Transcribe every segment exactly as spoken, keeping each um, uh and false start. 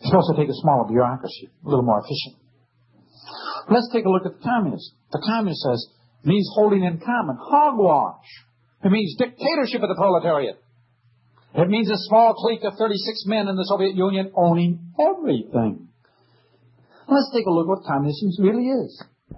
It's supposed to take a smaller bureaucracy, a little more efficient. Let's take a look at the communist. The communist says it means holding in common. Hogwash. It means dictatorship of the proletariat. It means a small clique of thirty-six men in the Soviet Union owning everything. Let's take a look at what communism really is.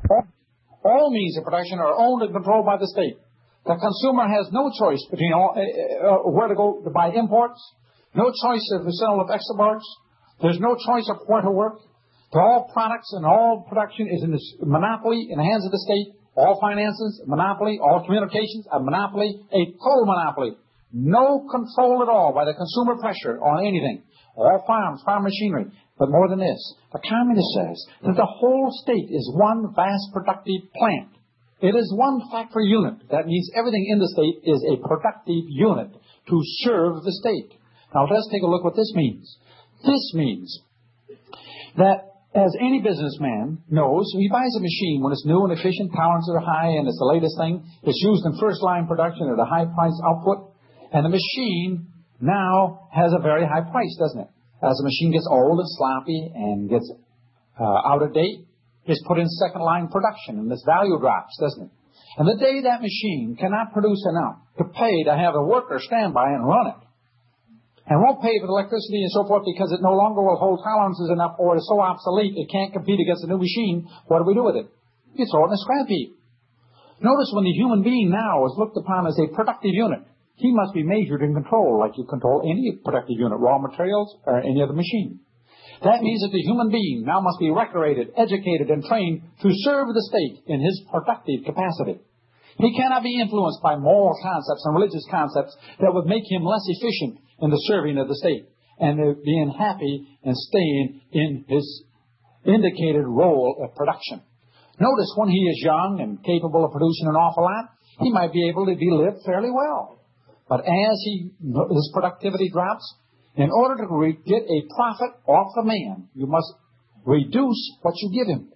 All means of production are owned and controlled by the state. The consumer has no choice between all, uh, uh, where to go to buy imports, no choice of the sale of exports. There's no choice of where to work. All products and all production is in this monopoly in the hands of the state. All finances, monopoly. All communications, a monopoly. A total monopoly. No control at all by the consumer pressure on anything. All farms, farm machinery. But more than this, the communist says that the whole state is one vast productive plant. It is one factory unit. That means everything in the state is a productive unit to serve the state. Now let's take a look what this means. This means that as any businessman knows, he buys a machine when it's new and efficient, tolerances are high, and it's the latest thing. It's used in first-line production at a high-price output. And the machine now has a very high price, doesn't it? As the machine gets old and sloppy and gets uh, out of date, it's put in second-line production, and this value drops, doesn't it? And the day that machine cannot produce enough to pay to have a worker stand by and run it, and won't pay for the electricity and so forth because it no longer will hold tolerances enough or is so obsolete it can't compete against a new machine, what do we do with it? You throw it in a scrap heap. Notice when the human being now is looked upon as a productive unit, he must be measured and controlled like you control any productive unit, raw materials or any other machine. That means that the human being now must be recreated, educated, and trained to serve the state in his productive capacity. He cannot be influenced by moral concepts and religious concepts that would make him less efficient in the serving of the state and being happy and staying in his indicated role of production. Notice when he is young and capable of producing an awful lot, he might be able to be lived fairly well. But as he, his productivity drops, in order to re- get a profit off the man, you must reduce what you give him.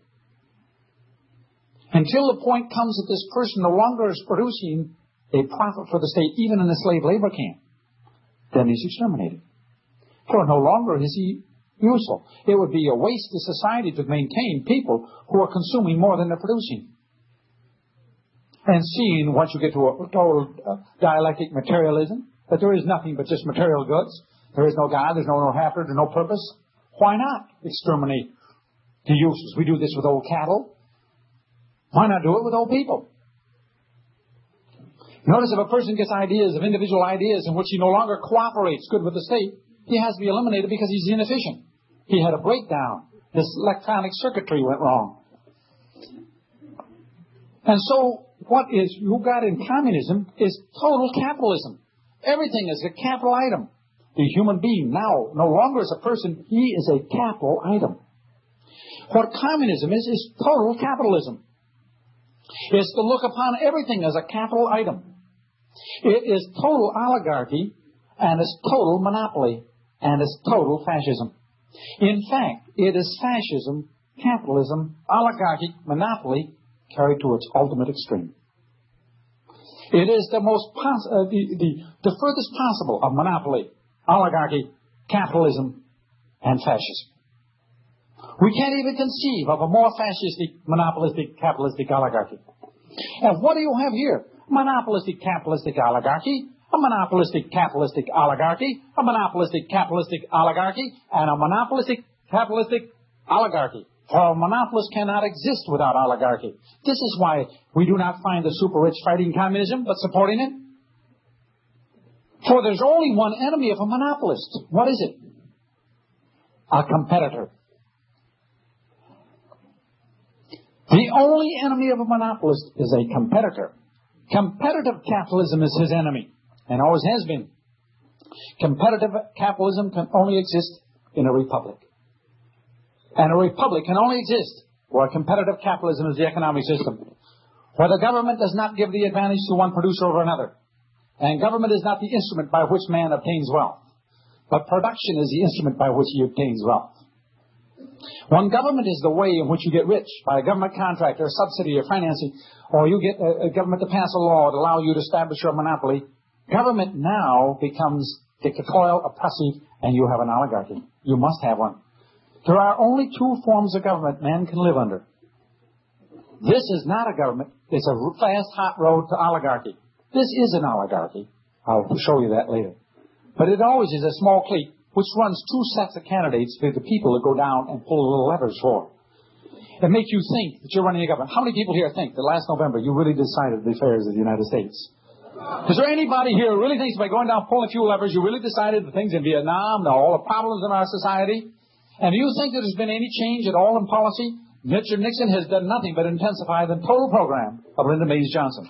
Until the point comes that this person no longer is producing a profit for the state, even in a slave labor camp, then he's exterminated. For no longer is he useful. It would be a waste to society to maintain people who are consuming more than they're producing. And seeing, once you get to a total uh, dialectic materialism, that there is nothing but just material goods. There is no God, there's no no after, there's no purpose. Why not exterminate the useless? We do this with old cattle. Why not do it with old people? Notice if a person gets ideas of individual ideas in which he no longer cooperates good with the state, he has to be eliminated because he's inefficient. He had a breakdown. His electronic circuitry went wrong. And so what is you got in communism is total capitalism. Everything is a capital item. The human being now no longer is a person, he is a capital item. What communism is, is total capitalism. It's to look upon everything as a capital item. It is total oligarchy, and it's total monopoly, and it's total fascism. In fact, it is fascism, capitalism, oligarchy, monopoly, carried to its ultimate extreme. It is the most pos- uh, the, the, the furthest possible of monopoly, oligarchy, capitalism, and fascism. We can't even conceive of a more fascistic, monopolistic, capitalistic oligarchy. And what do you have here? Monopolistic, capitalistic oligarchy, a monopolistic, capitalistic oligarchy, a monopolistic, capitalistic oligarchy, and a monopolistic, capitalistic oligarchy. For a monopolist cannot exist without oligarchy. This is why we do not find the super rich fighting communism, but supporting it. For there's only one enemy of a monopolist. What is it? A competitor. The only enemy of a monopolist is a competitor. Competitive capitalism is his enemy, and always has been. Competitive capitalism can only exist in a republic. And a republic can only exist where competitive capitalism is the economic system, where the government does not give the advantage to one producer over another. And government is not the instrument by which man obtains wealth, but production is the instrument by which he obtains wealth. When government is the way in which you get rich, by a government contract or subsidy or financing, or you get a, a government to pass a law to allow you to establish your monopoly, government now becomes dictatorial, oppressive, and you have an oligarchy. You must have one. There are only two forms of government man can live under. This is not a government. It's a fast, hot road to oligarchy. This is an oligarchy. I'll show you that later. But it always is a small clique which runs two sets of candidates for the people to go down and pull little levers for. It makes you think that you're running a government. How many people here think that last November you really decided the affairs of the United States? Is there anybody here who really thinks by going down pulling a few levers you really decided the things in Vietnam, all the problems in our society? And do you think that there's been any change at all in policy? Richard Nixon has done nothing but intensify the total program of Lyndon Baines Johnson.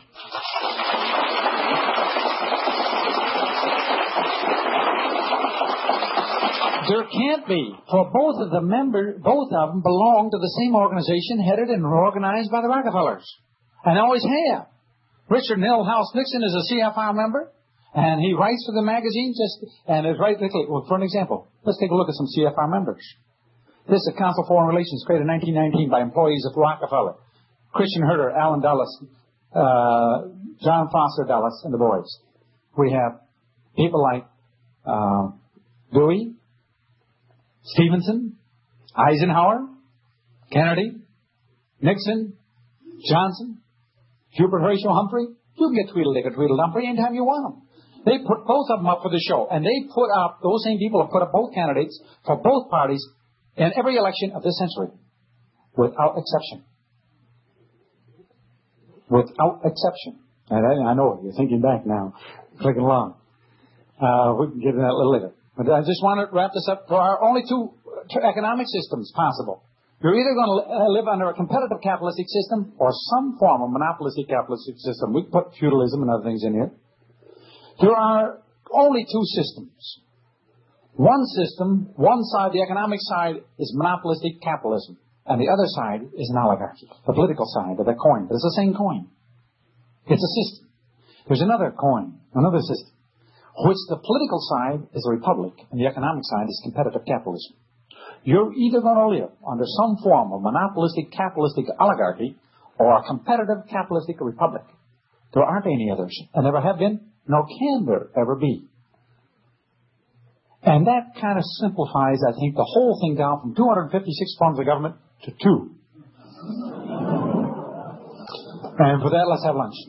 There can't be, for both of the members, both of them belong to the same organization headed and organized by the Rockefellers. And always have. Richard Milhouse Nixon is a C F R member, and he writes for the magazine just, and is right, well, for an example, let's take a look at some C F R members. This is a Council of Foreign Relations created in nineteen nineteen by employees of Rockefeller. Christian Herter, Alan Dulles, uh, John Foster Dulles, and the boys. We have people like uh, Dewey, Stevenson, Eisenhower, Kennedy, Nixon, Johnson, Hubert Horatio Humphrey. You can get Tweedledee or Tweedledumpree anytime you want them. They put both of them up for the show, and they put up, those same people have put up both candidates for both parties in every election of this century, without exception. Without exception. And I, I know you're thinking back now, clicking along. Uh, we can get into that a little later. But I just want to wrap this up. There are only two economic systems possible. You're either going to live under a competitive capitalistic system or some form of monopolistic capitalistic system. We put feudalism and other things in here. There are only two systems. One system, one side, the economic side, is monopolistic capitalism. And the other side is an oligarchy, the political side of the coin. But it's the same coin. It's a system. There's another coin, another system, which the political side is a republic and the economic side is competitive capitalism. You're either going to live under some form of monopolistic capitalistic oligarchy or a competitive capitalistic republic. There aren't any others, and never have been, nor can there ever be. And that kind of simplifies, I think, the whole thing down from two hundred fifty-six forms of government to two. And for that, let's have lunch.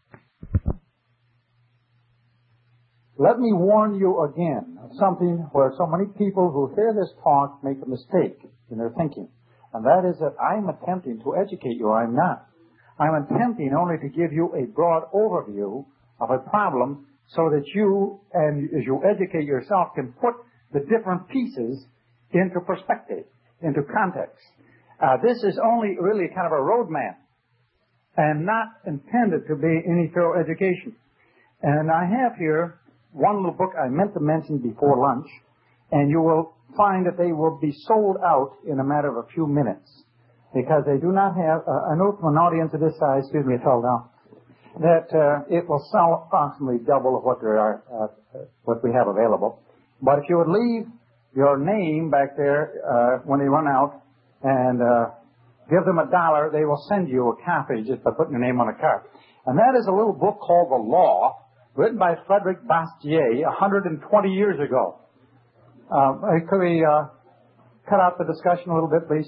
Let me warn you again of something where so many people who hear this talk make a mistake in their thinking. And that is that I'm attempting to educate you. I'm not. I'm attempting only to give you a broad overview of a problem so that you, and as you educate yourself, can put the different pieces into perspective, into context. Uh, this is only really kind of a roadmap and not intended to be any thorough education. And I have here one little book I meant to mention before lunch, and you will find that they will be sold out in a matter of a few minutes because they do not have, uh, I know from an audience of this size, excuse me, it's held down, that uh, it will sell approximately double of what there are, uh, what we have available. But if you would leave your name back there uh, when they run out and uh, give them a dollar, they will send you a copy just by putting your name on a card. And that is a little book called The Law, written by Frederick Bastiat one hundred twenty years ago. Uh, could we uh, cut out the discussion a little bit, please?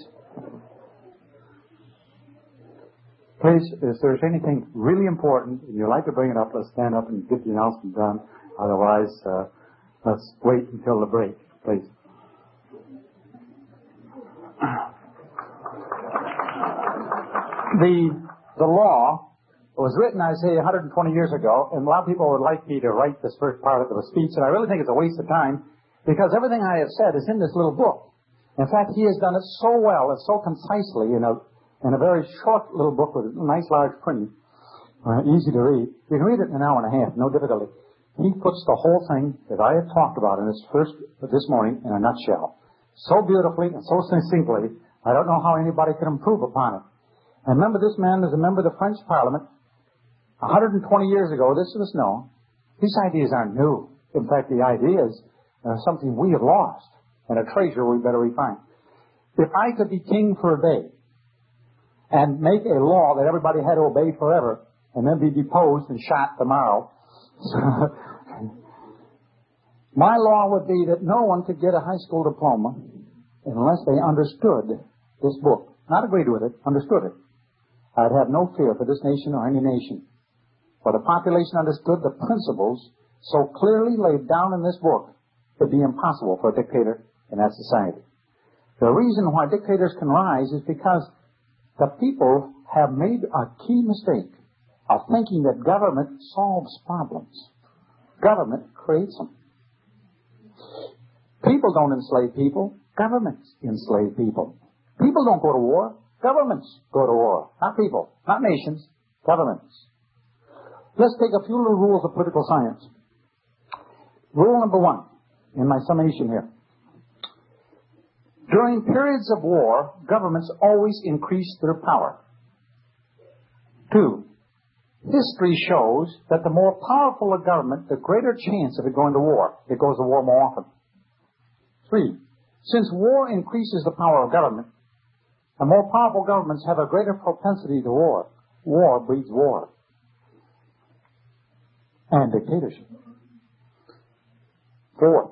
Please, if there's anything really important and you'd like to bring it up, let's stand up and get the announcement done. Otherwise, uh, let's wait until the break, please. The, the law was written, I say, one hundred twenty years ago, and a lot of people would like me to write this first part of the speech, and I really think it's a waste of time because everything I have said is in this little book. In fact, he has done it so well and so concisely in a in a very short little book with nice large printing, uh, easy to read. You can read it in an hour and a half, no difficulty. He puts the whole thing that I have talked about in this first this morning in a nutshell, so beautifully and so succinctly. I don't know how anybody can improve upon it. And remember, this man is a member of the French Parliament. one hundred twenty years ago, this was known. These ideas aren't new. In fact, the idea is uh, something we have lost and a treasure we better refine. If I could be king for a day and make a law that everybody had to obey forever and then be deposed and shot tomorrow, my law would be that no one could get a high school diploma unless they understood this book, not agreed with it, understood it, I'd have no fear for this nation or any nation. For the population understood the principles so clearly laid down in this book, it'd be impossible for a dictator in that society. The reason why dictators can rise is because the people have made a key mistake of thinking that government solves problems. Government creates them. People don't enslave people. Governments enslave people. People don't go to war. Governments go to war. Not people. Not nations. Governments. Let's take a few little rules of political science. Rule number one, in my summation here. During periods of war, governments always increase their power. Two, history shows that the more powerful a government, the greater chance of it going to war. It goes to war more often. Three, since war increases the power of government, the more powerful governments have a greater propensity to war. War breeds war. And dictatorship. Four,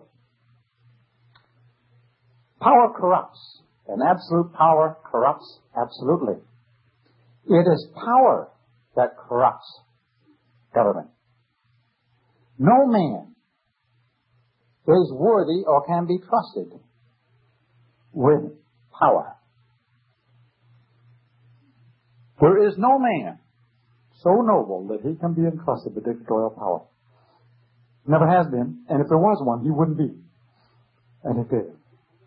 power corrupts, and absolute power corrupts absolutely. It is power that corrupts government. No man is worthy or can be trusted with power. There is no man so noble that he can be entrusted with dictatorial power. Never has been, and if there was one, he wouldn't be. And it did.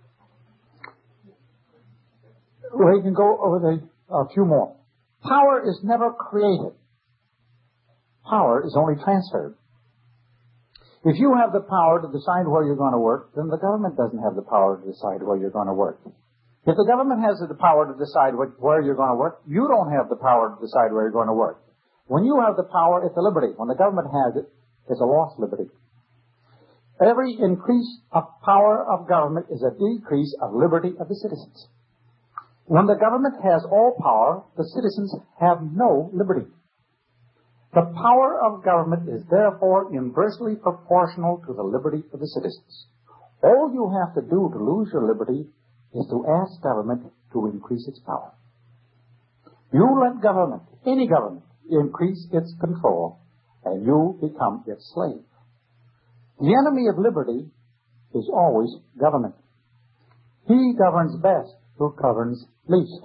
We can go over the, a few more. Power is never created. Power is only transferred. If you have the power to decide where you're going to work, then the government doesn't have the power to decide where you're going to work. If the government has the power to decide where you're going to work, you don't have the power to decide where you're going to work. When you have the power, it's a liberty. When the government has it, it's a lost liberty. Every increase of power of government is a decrease of liberty of the citizens. When the government has all power, the citizens have no liberty. The power of government is therefore inversely proportional to the liberty of the citizens. All you have to do to lose your liberty is to ask government to increase its power. You let government, any government, increase its control, and you become its slave. The enemy of liberty is always government. He governs best who governs least.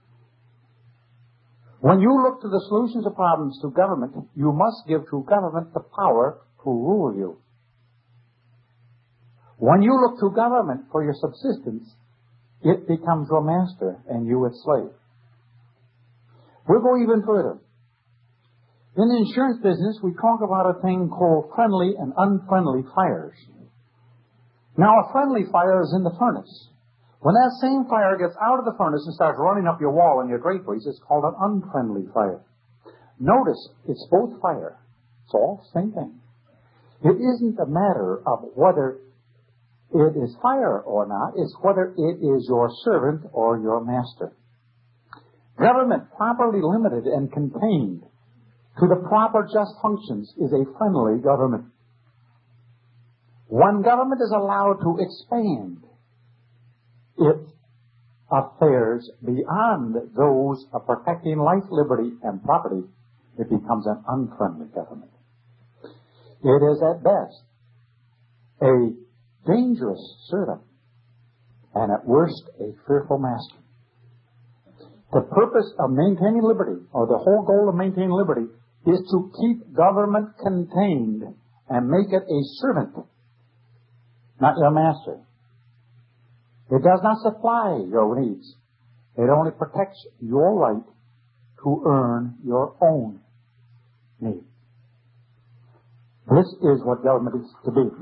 When you look to the solutions of problems to government, you must give to government the power to rule you. When you look to government for your subsistence, it becomes your master and you its slave. We'll go even further. In the insurance business, we talk about a thing called friendly and unfriendly fires. Now, a friendly fire is in the furnace. When that same fire gets out of the furnace and starts running up your wall and your draperies, it's called an unfriendly fire. Notice, it's both fire. It's all the same thing. It isn't a matter of whether it is fire or not. It's whether it is your servant or your master. Government properly limited and contained to the proper just functions is a friendly government. When government is allowed to expand its affairs beyond those of protecting life, liberty, and property, it becomes an unfriendly government. It is at best a dangerous servant, and at worst a fearful master. The purpose of maintaining liberty, or the whole goal of maintaining liberty, is to keep government contained and make it a servant, not your master. It does not supply your needs. It only protects your right to earn your own needs. This is what government is to be.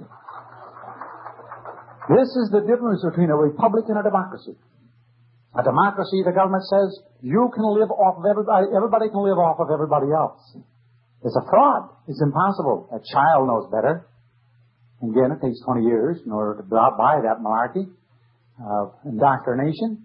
This is the difference between a republic and a democracy. A democracy, the government says, you can live off of everybody, everybody can live off of everybody else. It's a fraud. It's impossible. A child knows better. Again, it takes twenty years in order to buy that monarchy of indoctrination.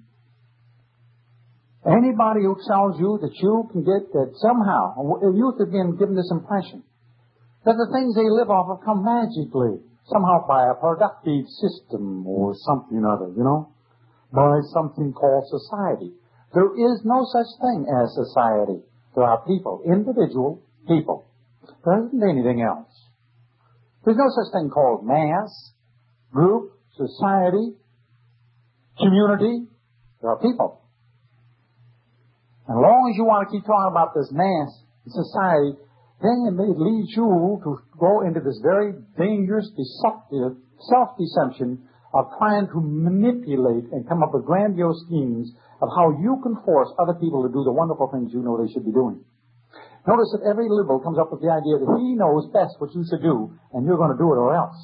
Anybody who tells you that you can get that somehow, youth have been given this impression that the things they live off of come magically, somehow by a productive system or something or other, you know. by something called society. There is no such thing as society. There are people, individual people. There isn't anything else. There's no such thing called mass, group, society, community. There are people. As long as you want to keep talking about this mass society, then it may lead you to go into this very dangerous, deceptive self-deception of trying to manipulate and come up with grandiose schemes of how you can force other people to do the wonderful things you know they should be doing. Notice that every liberal comes up with the idea that he knows best what you should do, and you're going to do it or else.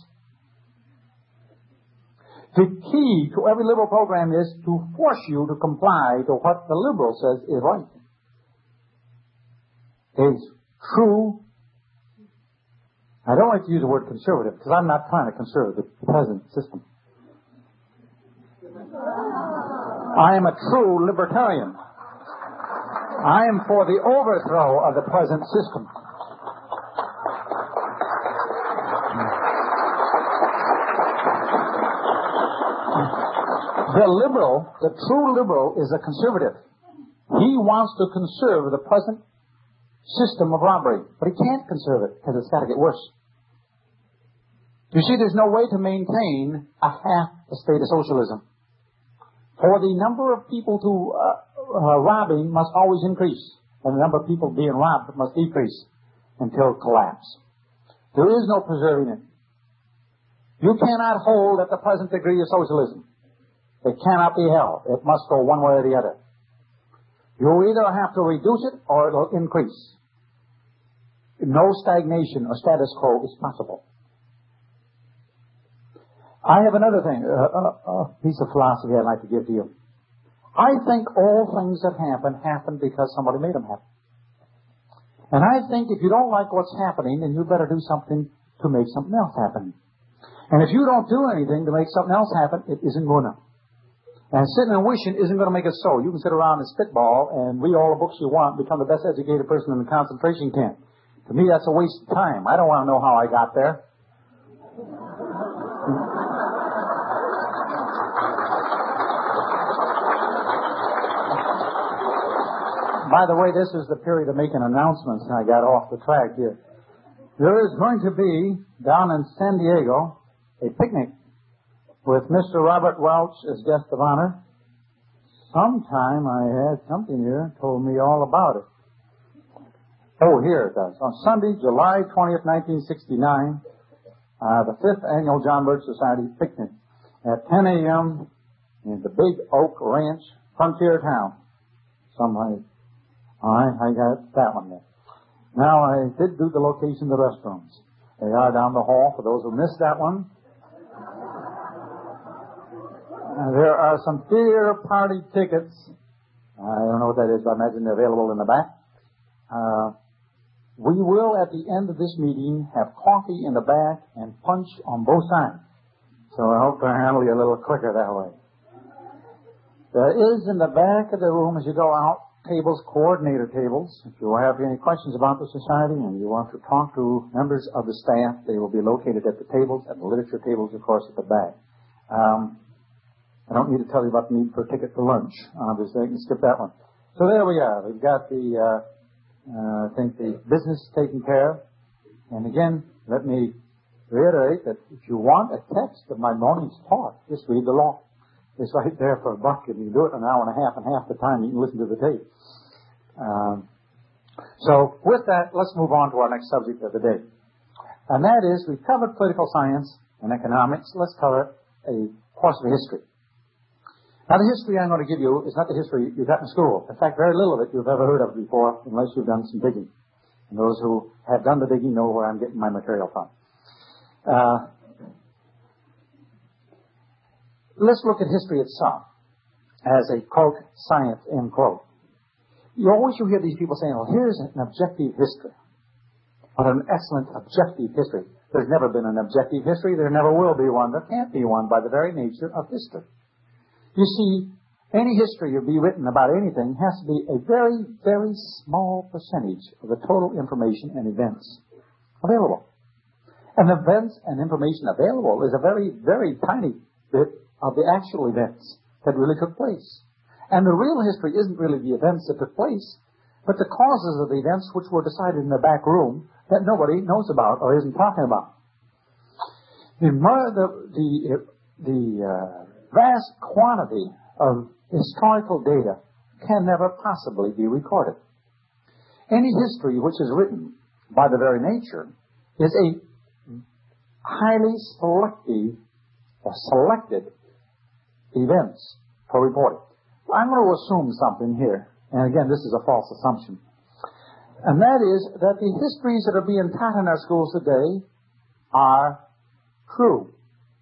The key to every liberal program is to force you to comply to what the liberal says is right. Is true. I don't like to use the word conservative because I'm not trying to conserve the present system. I am a true libertarian. I am for the overthrow of the present system. The liberal, the true liberal, is a conservative. He wants to conserve the present system of robbery, but he can't conserve it because it's got to get worse. You see, there's no way to maintain a half a state of socialism. For the number of people to uh, uh, robbing must always increase, and the number of people being robbed must decrease until collapse. There is no preserving it. You cannot hold at the present degree of socialism. It cannot be held. It must go one way or the other. You either have to reduce it or it will increase. No stagnation or status quo is possible. I have another thing, a, a, a piece of philosophy I'd like to give to you. I think all things that happen, happen because somebody made them happen. And I think if you don't like what's happening, then you better do something to make something else happen. And if you don't do anything to make something else happen, it isn't going to. And sitting and wishing isn't going to make it so. You can sit around and spitball and read all the books you want, become the best educated person in the concentration camp. To me, that's a waste of time. I don't want to know how I got there. By the way, this is the period of making announcements, and I got off the track here. There is going to be, down in San Diego, a picnic with Mister Robert Welch as guest of honor. Sometime I had something here told me all about it. Oh, here it does. On Sunday, July twentieth, nineteen sixty-nine, uh, the fifth annual John Birch Society picnic at ten a.m. in the Big Oak Ranch, frontier town. Somebody, all right, I got that one there. Now, I did do the location of the restrooms. They are down the hall for those who missed that one. Uh, there are some theater party tickets. I don't know what that is, but I imagine they're available in the back. Uh, we will, at the end of this meeting, have coffee in the back and punch on both sides. So I hope to handle you a little quicker that way. There is in the back of the room, as you go out, tables, coordinator tables. If you have any questions about the society and you want to talk to members of the staff, they will be located at the tables, at the literature tables, of course, at the back. Um, I don't need to tell you about the need for a ticket for lunch. Obviously, I can skip that one. So there we are. We've got the, uh, uh, I think, the business taken care of. And again, let me reiterate that if you want a text of my morning's talk, just read the law. It's right there for a buck, and you can do it in an hour and a half, and half the time you can listen to the tape. Um, so with that, let's move on to our next subject of the day. And that is, we've covered political science and economics. Let's cover a course of history. Now, the history I'm going to give you is not the history you got in school. In fact, very little of it you've ever heard of before, unless you've done some digging. And those who have done the digging know where I'm getting my material from. Uh, let's look at history itself as a, quote, science, end quote. You always you hear these people saying, well, here's an objective history. What an excellent objective history. There's never been an objective history. There never will be one. There can't be one by the very nature of history. You see, any history to be written about anything has to be a very, very small percentage of the total information and events available. And events and information available is a very, very tiny bit of the actual events. that really took place. And the real history isn't really the events that took place, but the causes of the events which were decided in the back room that nobody knows about or isn't talking about. The, the, the, the uh, vast quantity of historical data can never possibly be recorded. Any history which is written by the very nature is a highly selective or selected events for reporting. I'm going to assume something here, and again, this is a false assumption, and that is that the histories that are being taught in our schools today are true.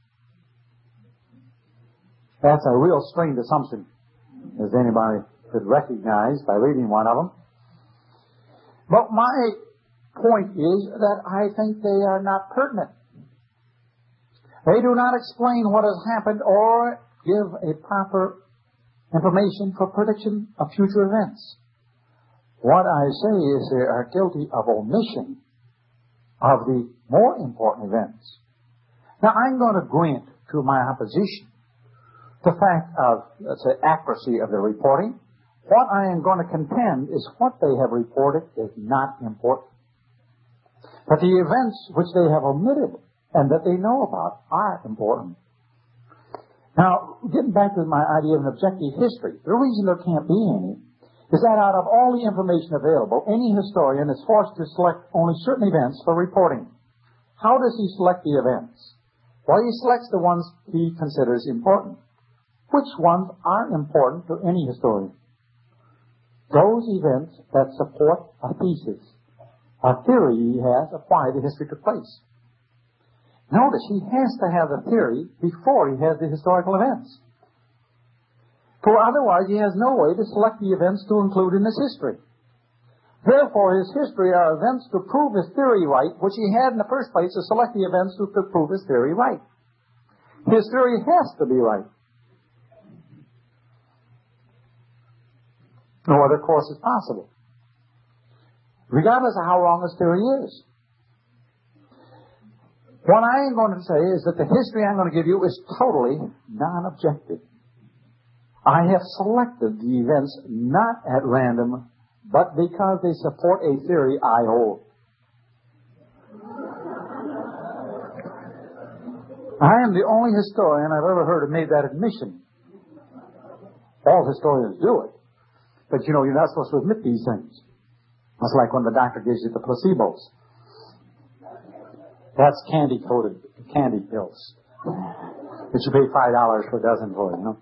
That's a real strained assumption, as anybody could recognize by reading one of them. But my point is that I think they are not pertinent. They do not explain what has happened or give a proper information for prediction of future events. What I say is they are guilty of omission of the more important events. Now, I'm going to grant to my opposition the fact of, let's say, accuracy of the reporting. What I am going to contend is what they have reported is not important. But the events which they have omitted and that they know about are important. Now, getting back to my idea of an objective history, the reason there can't be any is that out of all the information available, any historian is forced to select only certain events for reporting. How does he select the events? Well, he selects the ones he considers important. Which ones are important to any historian? Those events that support a thesis, a theory he has of why the history took place. Notice, he has to have the theory before he has the historical events. For otherwise, he has no way to select the events to include in his history. Therefore, his history are events to prove his theory right, which he had in the first place to select the events to prove his theory right. His theory has to be right. No other course is possible, regardless of how wrong his theory is. What I am going to say is that the history I'm going to give you is totally non-objective. I have selected the events not at random, but because they support a theory I hold. I am the only historian I've ever heard have made that admission. All historians do it. But, you know, you're not supposed to admit these things. It's like when the doctor gives you the placebos. That's candy-coated candy pills that you pay five dollars for a dozen for, you know.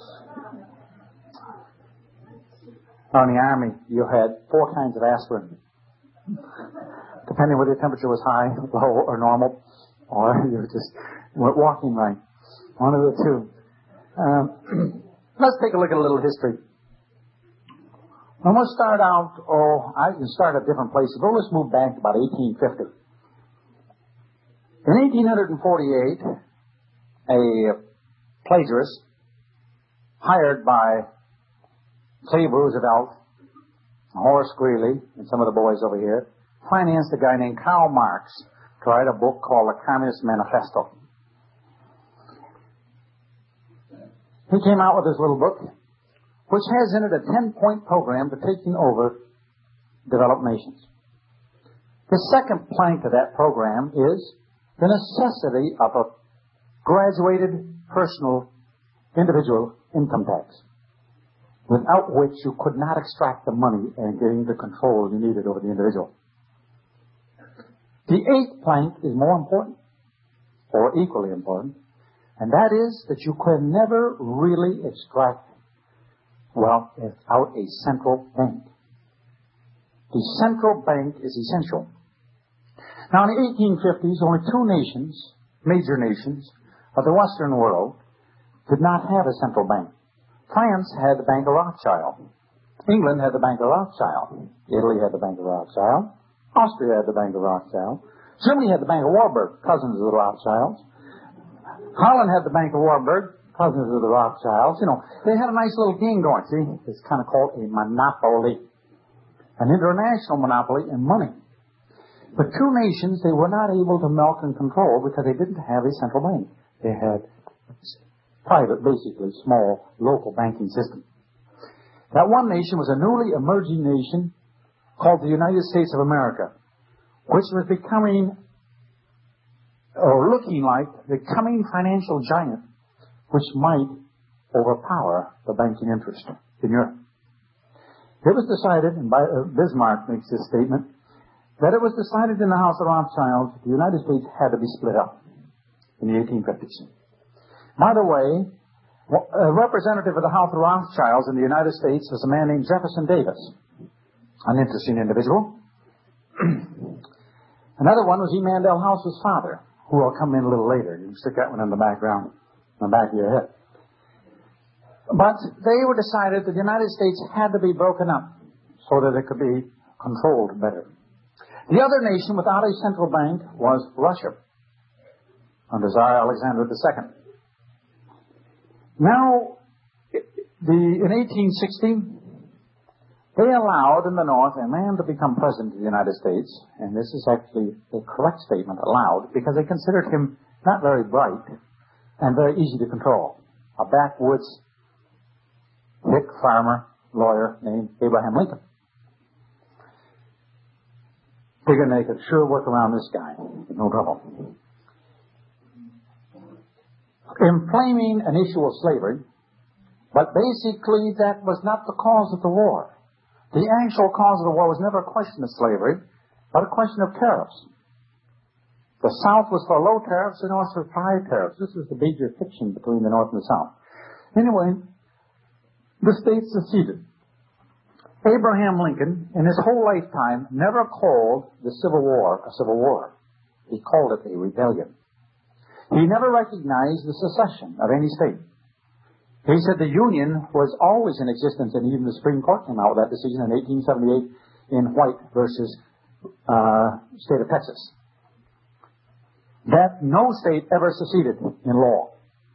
Now, in the Army, you had four kinds of aspirin, depending whether your temperature was high, low, or normal, or you just weren't walking right. One of the two. Um, let's take a look at a little history. I'm going to start out, oh, I can start at different places, but let's move back to about eighteen fifty. In eighteen forty-eight, a plagiarist hired by Cleve Roosevelt, Horace Greeley, and some of the boys over here, financed a guy named Karl Marx to write a book called The Communist Manifesto. He came out with this little book, which has in it a ten-point program for taking over developed nations. The second plank of that program is the necessity of a graduated personal individual income tax, without which you could not extract the money and gain the control you needed over the individual. The eighth plank is more important, or equally important, and that is that you could never really extract wealth without a central bank. The central bank is essential. Now, in the eighteen fifties, only two nations, major nations, of the Western world did not have a central bank. France had the Bank of Rothschild. England had the Bank of Rothschild. Italy had the Bank of Rothschild. Austria had the Bank of Rothschild. Germany had the Bank of Warburg, cousins of the Rothschilds. Holland had the Bank of Warburg, cousins of the Rothschilds. You know, they had a nice little game going. See, it's kind of called a monopoly. An international monopoly in money. But two nations they were not able to milk and control because they didn't have a central bank. They had private, basically, small, local banking system. That one nation was a newly emerging nation called the United States of America, which was becoming, or looking like, the coming financial giant which might overpower the banking interest in Europe. It was decided, and by, uh, Bismarck makes this statement, that it was decided in the House of Rothschild that the United States had to be split up in the eighteen fifties. By the way, a representative of the House of Rothschilds in the United States was a man named Jefferson Davis, an interesting individual. Another one was E. Mandel House's father, who will come in a little later. You can stick that one in the background, in the back of your head. But they were decided that the United States had to be broken up so that it could be controlled better. The other nation without a central bank was Russia, under Tsar Alexander the Second. Now, the, in eighteen sixty, they allowed in the North a man to become president of the United States, and this is actually the correct statement, allowed, because they considered him not very bright and very easy to control. A backwoods hick farmer, lawyer named Abraham Lincoln. Figured they could sure work around this guy. No trouble. Inflaming an issue of slavery, but basically that was not the cause of the war. The actual cause of the war was never a question of slavery, but a question of tariffs. The South was for low tariffs, the North for high tariffs. This was the major friction between the North and the South. Anyway, the states seceded. Abraham Lincoln, in his whole lifetime, never called the Civil War a civil war. He called it a rebellion. He never recognized the secession of any state. He said the Union was always in existence, and even the Supreme Court came out with that decision in eighteen seventy-eight in White versus uh, State of Texas. That no state ever seceded in law.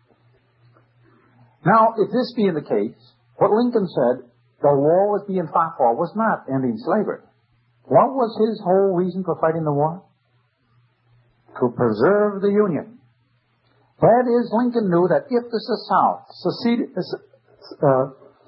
Now, if this being the case, what Lincoln said, the war was being fought for, was not ending slavery. What was his whole reason for fighting the war? To preserve the Union. That is, Lincoln knew that if the South seceded, uh,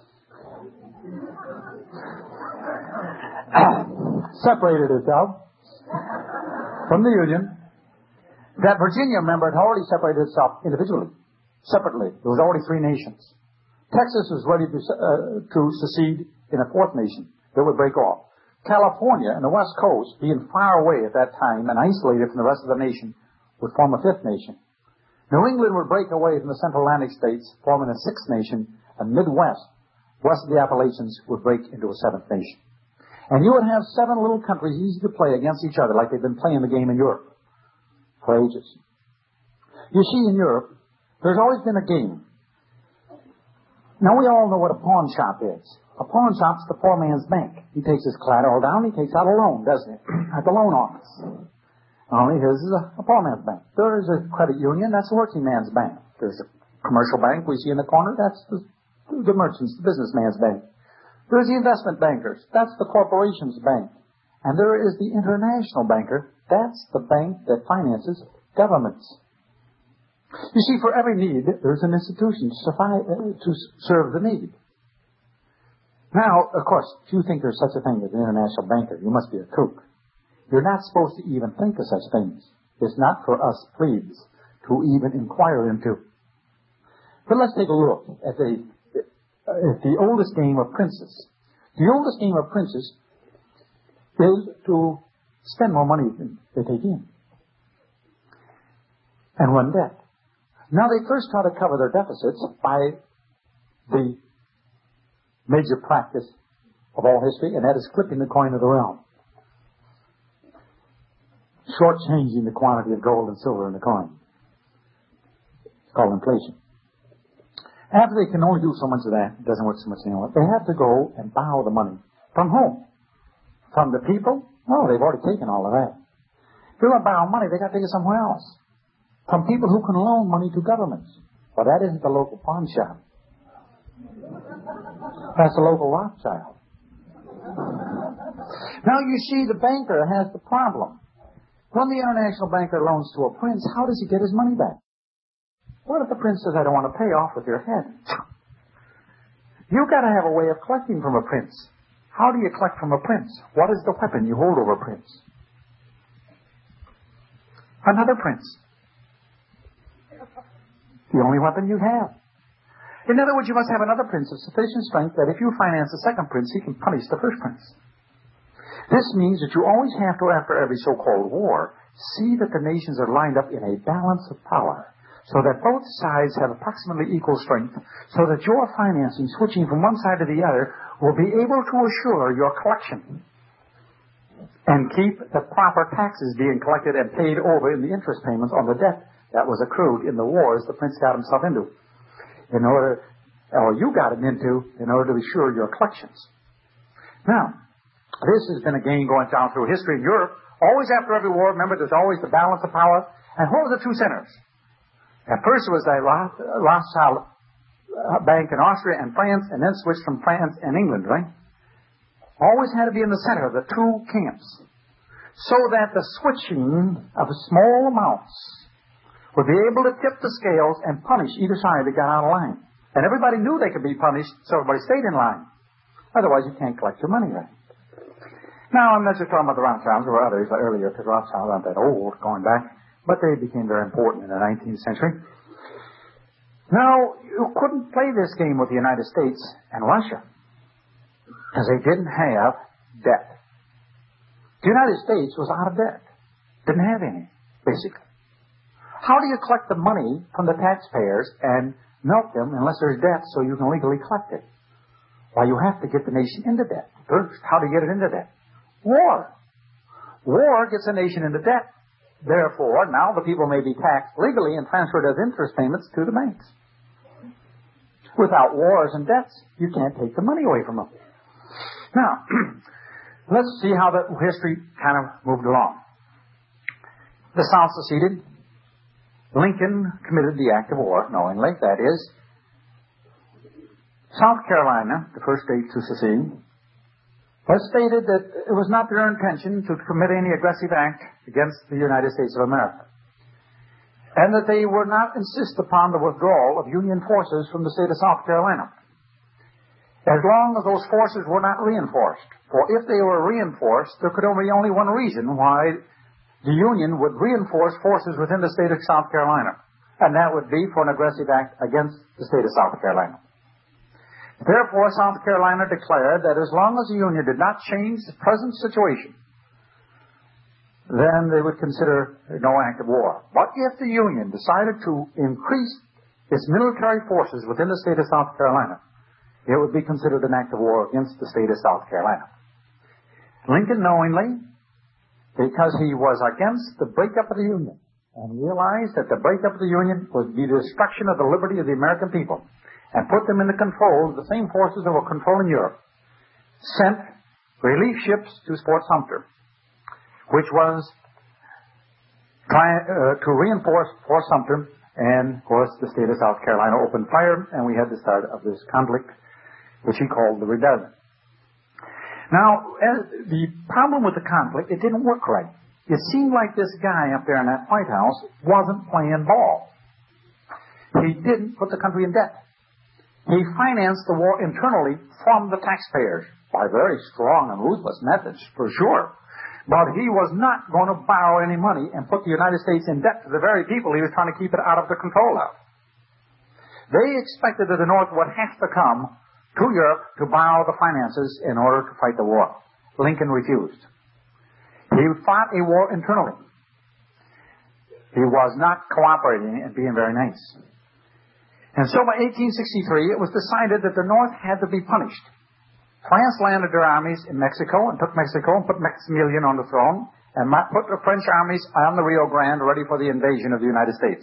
separated itself from the Union, that Virginia, remember, had already separated itself individually, separately. There was already three nations. Texas was ready to, uh, to secede in a fourth nation that would break off. California and the West Coast, being far away at that time and isolated from the rest of the nation, would form a fifth nation. New England would break away from the Central Atlantic states, forming a sixth nation, and Midwest, west of the Appalachians, would break into a seventh nation. And you would have seven little countries easy to play against each other like they've been playing the game in Europe for ages. You see, in Europe, there's always been a game. Now, we all know what a pawn shop is. A pawn shop's the poor man's bank. He takes his collateral down, he takes out a loan, doesn't he? At the loan office. Only his is a, a poor man's bank. There is a credit union, that's a working man's bank. There's a commercial bank we see in the corner, that's the, the merchant's, the businessman's bank. There's the investment bankers, that's the corporation's bank. And there is the international banker, that's the bank that finances governments. You see, for every need, there's an institution to, suffice, uh, to serve the need. Now, of course, if you think there's such a thing as an international banker, you must be a kook. You're not supposed to even think of such things. It's not for us plebes to even inquire into. But let's take a look at the, at the oldest game of princes. The oldest game of princes is to spend more money than they take in and run debt. Now, they first try to cover their deficits by the major practice of all history, and that is flipping the coin of the realm. Shortchanging the quantity of gold and silver in the coin. It's called inflation. After they can only do so much of that, it doesn't work so much anymore, they have to go and borrow the money. From whom? From the people? No, they've already taken all of that. If they want to borrow money, they've got to take it somewhere else. From people who can loan money to governments. Well, that isn't the local pawn shop. That's the local Rothschild. Now, you see, the banker has the problem. When the international banker loans to a prince, how does he get his money back? What if the prince says, I don't want to pay off with your head? You've got to have a way of collecting from a prince. How do you collect from a prince? What is the weapon you hold over a prince? Another prince. The only weapon you have. In other words, you must have another prince of sufficient strength that if you finance the second prince, he can punish the first prince. This means that you always have to, after every so-called war, see that the nations are lined up in a balance of power, so that both sides have approximately equal strength, so that your financing, switching from one side to the other, will be able to assure your collection and keep the proper taxes being collected and paid over in the interest payments on the debt that was accrued in the wars the prince got himself into, in order, or you got him into, in order to assure your collections. Now, this has been a game going down through history in Europe. Always after every war, remember, there's always the balance of power. And what were the two centers? At first it was the Rothschild Bank in Austria and France, and then switched from France and England, right? Always had to be in the center of the two camps, so that the switching of small amounts would be able to tip the scales and punish either side that got out of line. And everybody knew they could be punished, so everybody stayed in line. Otherwise, you can't collect your money right. Now, I'm not just talking about the Rothschilds. There were others earlier, because Rothschilds aren't that old going back, but they became very important in the nineteenth century. Now, you couldn't play this game with the United States and Russia, because they didn't have debt. The United States was out of debt. Didn't have any, basically. How do you collect the money from the taxpayers and milk them unless there's debt so you can legally collect it? Well, you have to get the nation into debt first. How do you get it into debt? War. War gets a nation into debt. Therefore, now the people may be taxed legally and transferred as interest payments to the banks. Without wars and debts, you can't take the money away from them. Now, let's see how the history kind of moved along. The South seceded. Lincoln committed the act of war, knowingly. That is, South Carolina, the first state to secede, has stated that it was not their intention to commit any aggressive act against the United States of America, and that they would not insist upon the withdrawal of Union forces from the state of South Carolina, as long as those forces were not reinforced. For if they were reinforced, there could only be only one reason why the Union would reinforce forces within the state of South Carolina, and that would be for an aggressive act against the state of South Carolina. Therefore, South Carolina declared that as long as the Union did not change the present situation, then they would consider no act of war. But if the Union decided to increase its military forces within the state of South Carolina, it would be considered an act of war against the state of South Carolina. Lincoln, knowingly, because he was against the breakup of the Union and realized that the breakup of the Union would be the destruction of the liberty of the American people and put them in the control of the same forces that were controlling Europe, sent relief ships to Fort Sumter, which was trying uh, to reinforce Fort Sumter, and of course the state of South Carolina opened fire, and we had the start of this conflict, which he called the Rebellion. Now, as the problem with the conflict, it didn't work right. It seemed like this guy up there in that White House wasn't playing ball. He didn't put the country in debt. He financed the war internally from the taxpayers by very strong and ruthless methods, for sure. But he was not going to borrow any money and put the United States in debt to the very people he was trying to keep it out of the control of. They expected that the North would have to come to Europe to borrow the finances in order to fight the war. Lincoln refused. He fought a war internally. He was not cooperating and being very nice. And so by eighteen sixty-three, it was decided that the North had to be punished. France landed their armies in Mexico and took Mexico and put Maximilian on the throne and put the French armies on the Rio Grande ready for the invasion of the United States.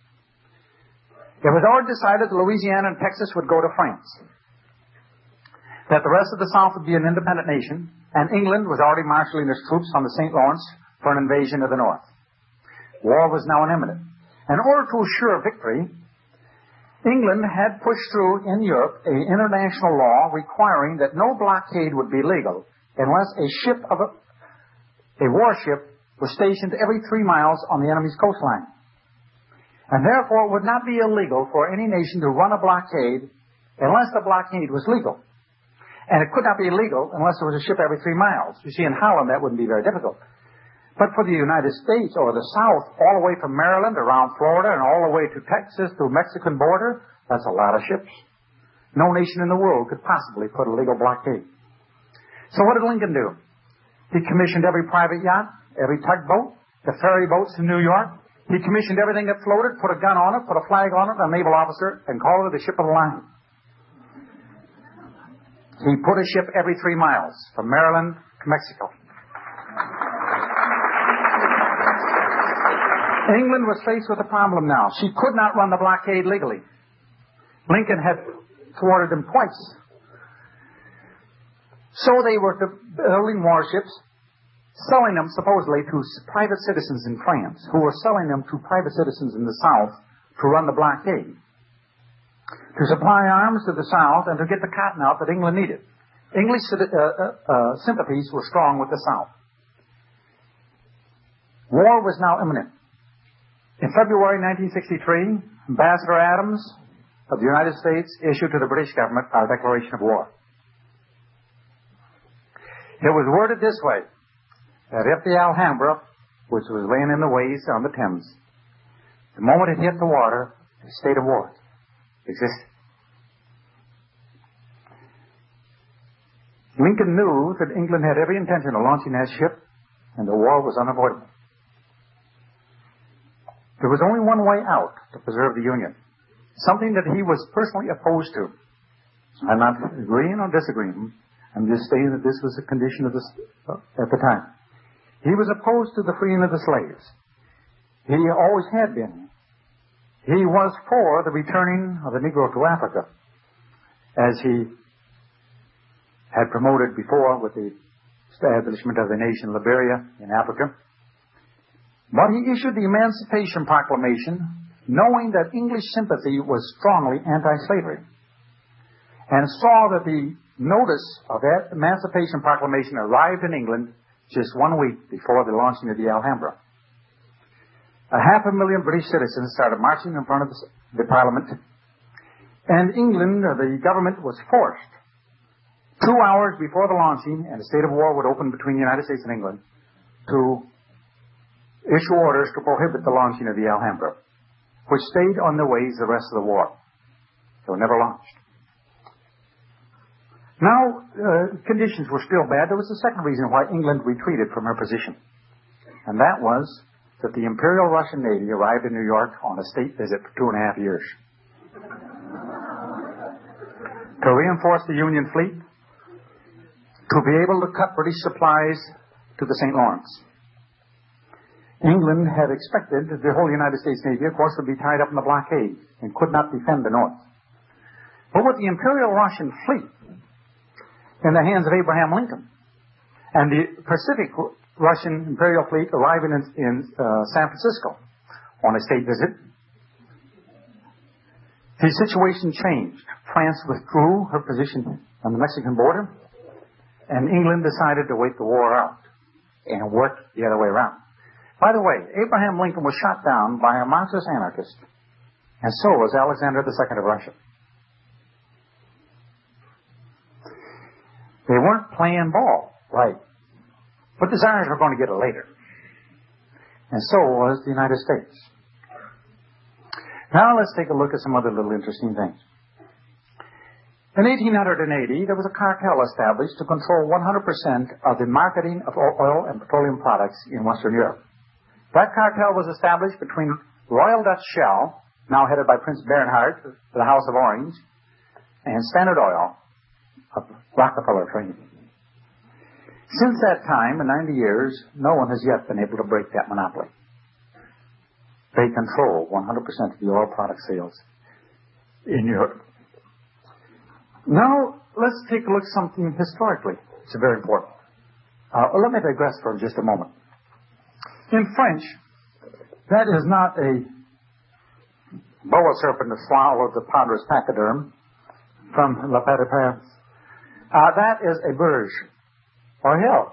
It was already decided that Louisiana and Texas would go to France, that the rest of the South would be an independent nation, and England was already marshalling its troops on the Saint Lawrence for an invasion of the North. War was now imminent. In order to assure victory, England had pushed through in Europe an international law requiring that no blockade would be legal unless a ship of a, a warship was stationed every three miles on the enemy's coastline. And therefore, it would not be illegal for any nation to run a blockade unless the blockade was legal. And it could not be illegal unless there was a ship every three miles. You see, in Holland, that wouldn't be very difficult. But for the United States or the South, all the way from Maryland around Florida and all the way to Texas to the Mexican border, that's a lot of ships. No nation in the world could possibly put a legal blockade. So what did Lincoln do? He commissioned every private yacht, every tugboat, the ferry boats in New York. He commissioned everything that floated, put a gun on it, put a flag on it, a naval officer, and called it a ship of the line. He put a ship every three miles from Maryland to Mexico. England was faced with a problem now. She could not run the blockade legally. Lincoln had thwarted them twice. So they were building warships, selling them supposedly to private citizens in France, who were selling them to private citizens in the South to run the blockade, to supply arms to the South and to get the cotton out that England needed. English uh, uh, uh, sympathies were strong with the South. War was now imminent. In February nineteen sixty-three, Ambassador Adams of the United States issued to the British government our declaration of war. It was worded this way, that if the Alhambra, which was laying in the waves on the Thames, the moment it hit the water, a state of war existed. Lincoln knew that England had every intention of launching that ship, and the war was unavoidable. There was only one way out to preserve the Union, something that he was personally opposed to. I'm not agreeing or disagreeing. I'm just saying that this was a condition of the, uh, at the time. He was opposed to the freeing of the slaves. He always had been. He was for the returning of the Negro to Africa, as he had promoted before with the establishment of the nation Liberia in Africa. But he issued the Emancipation Proclamation, knowing that English sympathy was strongly anti-slavery, and saw that the notice of that Emancipation Proclamation arrived in England just one week before the launching of the Alhambra. A half a million British citizens started marching in front of the, the Parliament, and England, the government, was forced, two hours before the launching, and a state of war would open between the United States and England, to issue orders to prohibit the launching of the Alhambra, which stayed on the waves the rest of the war. They were never launched. Now, uh, conditions were still bad. There was a second reason why England retreated from her position, and that was that the Imperial Russian Navy arrived in New York on a state visit for two and a half years to reinforce the Union fleet, to be able to cut British supplies to the Saint Lawrence. England had expected that the whole United States Navy, of course, would be tied up in the blockade and could not defend the North. But with the Imperial Russian fleet in the hands of Abraham Lincoln, and the Pacific Russian Imperial fleet arriving in, in uh, San Francisco on a state visit, the situation changed. France withdrew her position on the Mexican border, and England decided to wait the war out and work the other way around. By the way, Abraham Lincoln was shot down by a Marxist anarchist, and so was Alexander the Second of Russia. They weren't playing ball, right? But the Tsars were going to get it later. And so was the United States. Now let's take a look at some other little interesting things. In eighteen eighty, there was a cartel established to control one hundred percent of the marketing of oil and petroleum products in Western Europe. That cartel was established between Royal Dutch Shell, now headed by Prince Bernhard, the House of Orange, and Standard Oil of Rockefeller fame. Since that time, in ninety years, no one has yet been able to break that monopoly. They control one hundred percent of the oil product sales in Europe. Now, let's take a look at something historically. It's very important. Uh, let me digress for just a moment. In French, that is not a boa serpent that swallowed the ponderous pachyderm from La Patrie. Uh, that is a berge, or hill.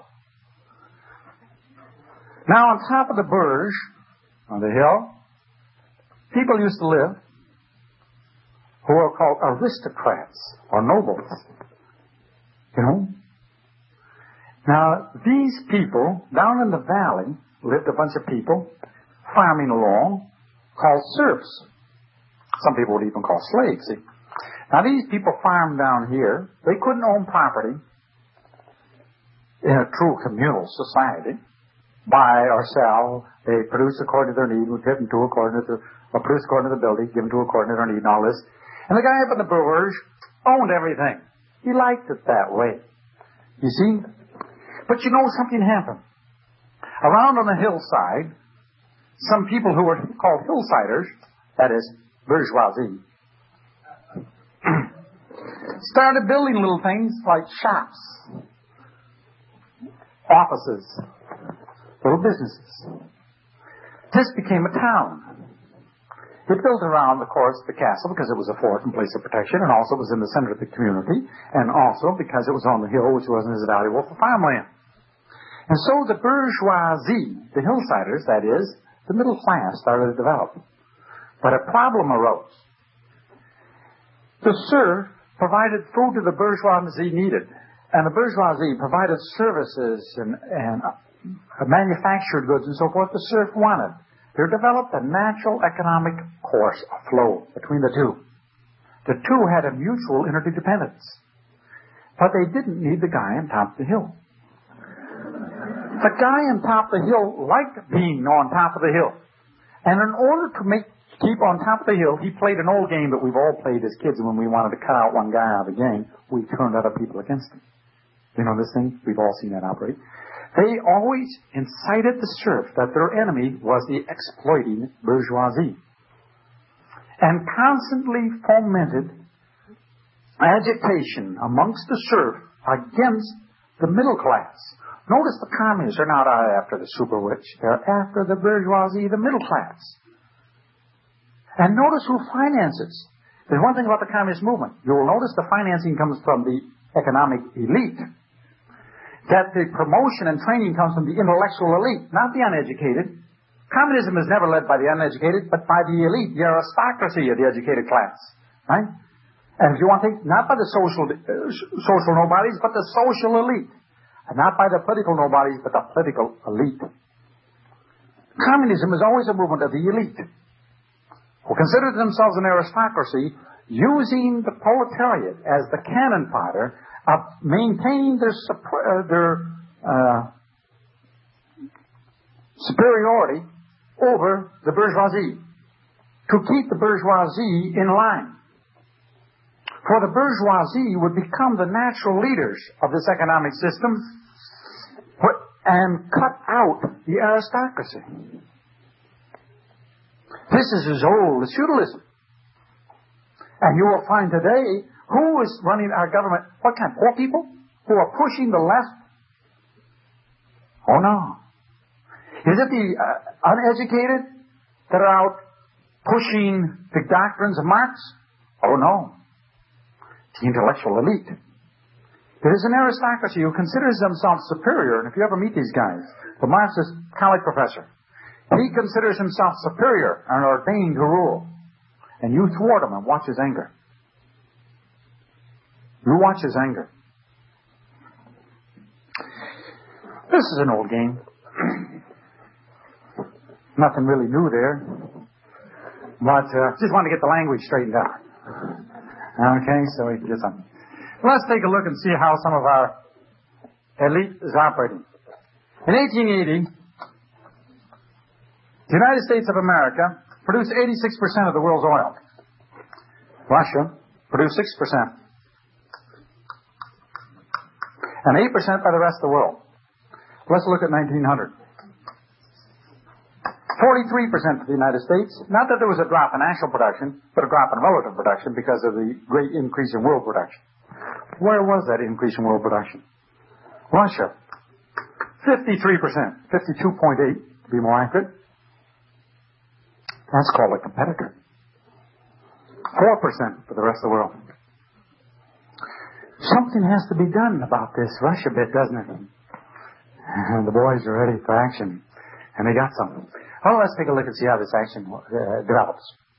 Now, on top of the berge, on the hill, people used to live who are called aristocrats or nobles. You know? Now, these people down in the valley lived a bunch of people farming along called serfs. Some people would even call slaves. See? Now, these people farmed down here. They couldn't own property in a true communal society. Buy or sell. They produce according to their need. We give them to according to the, or produce according to the ability, give them to according to their need and all this. And the guy up in the Bourge owned everything. He liked it that way. You see? But you know, something happened. Around on the hillside, some people who were called hillsiders, that is, bourgeoisie, started building little things like shops, offices, little businesses. This became a town. It built around, of course, the castle because it was a fort and place of protection, and also was in the center of the community, and also because it was on the hill, which wasn't as valuable for farmland. And so the bourgeoisie, the hillsiders, that is, the middle class, started to develop. But a problem arose. The serf provided food to the bourgeoisie needed, and the bourgeoisie provided services and, and uh, manufactured goods and so forth the serf wanted. There developed a natural economic course, a flow between the two. The two had a mutual interdependence. But they didn't need the guy on top of the hill. The guy on top of the hill liked being on top of the hill. And in order to make keep on top of the hill, he played an old game that we've all played as kids when we wanted to cut out one guy out of the game. We turned other people against him. You know this thing? We've all seen that operate. They always incited the serf that their enemy was the exploiting bourgeoisie, and constantly fomented agitation amongst the serf against the middle class. Notice the communists are not out after the super rich. They're after the bourgeoisie, the middle class. And notice who finances. There's one thing about the communist movement. You will notice the financing comes from the economic elite. That the promotion and training comes from the intellectual elite, not the uneducated. Communism is never led by the uneducated, but by the elite, the aristocracy of the educated class. Right? And if you want to think, not by the social, uh, social nobodies, but the social elite. And not by the political nobodies, but the political elite. Communism is always a movement of the elite, who consider themselves an aristocracy, using the proletariat as the cannon fodder of maintaining their, uh, their uh, superiority over the bourgeoisie, to keep the bourgeoisie in line. For the bourgeoisie would become the natural leaders of this economic system and cut out the aristocracy. This is as old as feudalism. And you will find today, who is running our government? What kind? Poor people? Who are pushing the left? Oh no. Is it the uh, uneducated that are out pushing the doctrines of Marx? Oh no. The intellectual elite. It is an aristocracy who considers themselves superior, and if you ever meet these guys, the Marxist college professor, he considers himself superior and ordained to rule. And you thwart him and watch his anger. You watch his anger. This is an old game. Nothing really new there. But uh, just want to get the language straightened out. Okay, so we can get something. Let's take a look and see how some of our elite is operating. In eighteen eighty, the United States of America produced eighty-six percent of the world's oil. Russia produced six percent. And eight percent by the rest of the world. Let's look at nineteen hundred. forty-three percent for the United States. Not that there was a drop in actual production, but a drop in relative production because of the great increase in world production. Where was that increase in world production? Russia. fifty-three percent. fifty-two point eight to be more accurate. That's called a competitor. four percent for the rest of the world. Something has to be done about this Russia bit, doesn't it? And the boys are ready for action. And they got something. Well, let's take a look and see how this action uh, develops.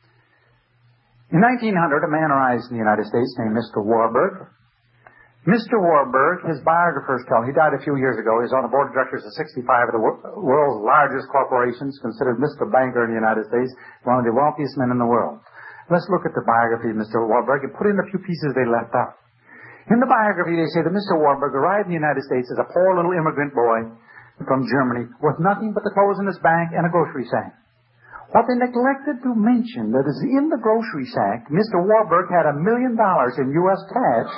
In nineteen hundred, a man arrives in the United States named Mister Warburg. Mister Warburg, his biographers tell, he died a few years ago. He's on the board of directors of sixty-five of the world's largest corporations, considered Mister Banker in the United States, one of the wealthiest men in the world. Let's look at the biography of Mister Warburg and put in a few pieces they left out. In the biography, they say that Mister Warburg arrived in the United States as a poor little immigrant boy from Germany with nothing but the clothes in his bank and a grocery sack. What they neglected to mention that is in the grocery sack, Mister Warburg had a million dollars in U S cash.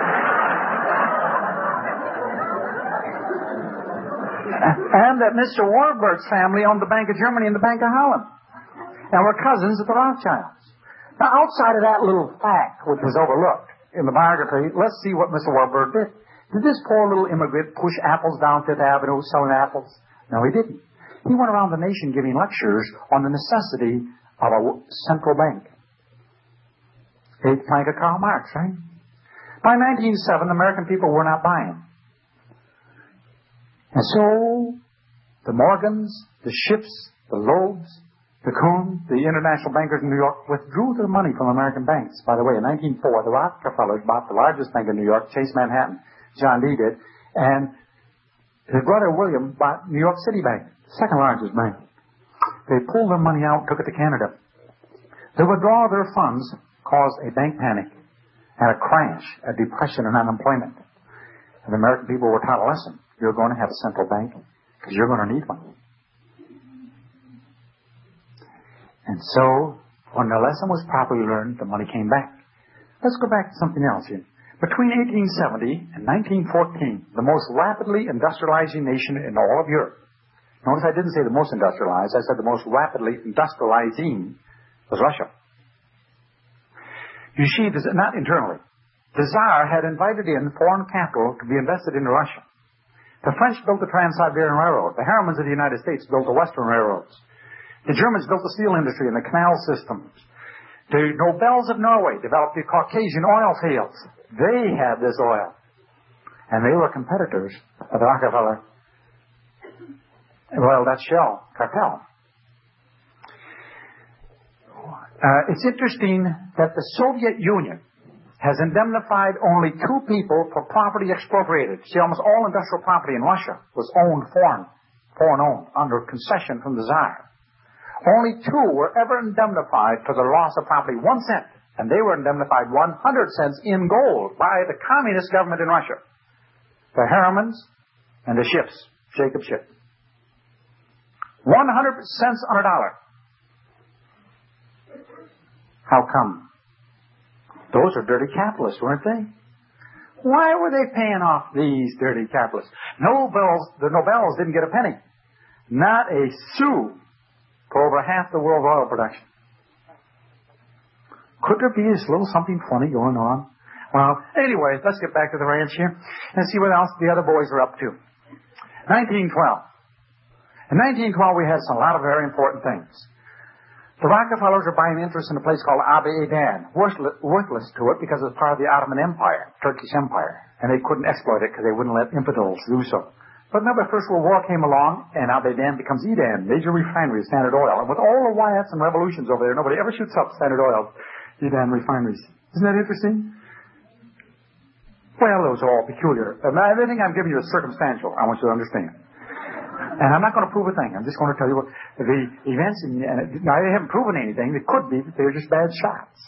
And that Mister Warburg's family owned the Bank of Germany and the Bank of Holland and were cousins of the Rothschilds. Now, outside of that little fact, which was overlooked in the biography, let's see what Mister Warburg did. Did this poor little immigrant push apples down Fifth Avenue selling apples? No, he didn't. He went around the nation giving lectures on the necessity of a central bank. Eighth plank of Karl Marx, right? By nineteen oh seven, the American people were not buying. And so, the Morgans, the Schiffs, the Loebs, the Kuhn, the international bankers in New York withdrew their money from American banks. By the way, in nineteen oh four, the Rockefellers bought the largest bank in New York, Chase Manhattan. John D. did. And his brother William bought New York City Bank, the second largest bank. They pulled their money out and took it to Canada. The withdrawal of their funds caused a bank panic and a crash, a depression and unemployment. And the American people were taught a lesson. You're going to have a central bank because you're going to need one. And so, when the lesson was properly learned, the money came back. Let's go back to something else here. Between eighteen seventy and nineteen fourteen, the most rapidly industrializing nation in all of Europe. Notice I didn't say the most industrialized, I said the most rapidly industrializing was Russia. You see, not internally. The Tsar had invited in foreign capital to be invested into Russia. The French built the Trans-Siberian Railroad. The Harrimans of the United States built the Western Railroads. The Germans built the steel industry and the canal systems. The Nobels of Norway developed the Caucasian oil fields. They had this oil. And they were competitors of the Rockefeller, well, that's Shell cartel. Uh, it's interesting that the Soviet Union has indemnified only two people for property expropriated. See, almost all industrial property in Russia was owned foreign, foreign owned, under concession from the Tsar. Only two were ever indemnified for the loss of property, one cent, and they were indemnified one hundred cents in gold by the communist government in Russia. The Harrimans and the Schiffs, Jacob Schiff. one hundred cents on a dollar. How come? Those are dirty capitalists, weren't they? Why were they paying off these dirty capitalists? Nobels, the Nobels didn't get a penny. Not a sou for over half the world's oil production. Could there be this little something funny going on? Well, anyway, let's get back to the ranch here and see what else the other boys are up to. nineteen twelve. In nineteen twelve, we had some, a lot of very important things. The Rockefellers are buying interest in a place called Abadan, worthless, worthless to it because it's part of the Ottoman Empire, Turkish Empire, and they couldn't exploit it because they wouldn't let infidels do so. But remember, First World War came along, and Abadan becomes Edan, major refinery of Standard Oil. And with all the riots and revolutions over there, nobody ever shoots up Standard Oil, Edan refineries. Isn't that interesting? Well, those are all peculiar. Everything I'm giving you is circumstantial, I want you to understand. And I'm not going to prove a thing. I'm just going to tell you what the events, and now they haven't proven anything. They could be, but they're just bad shots.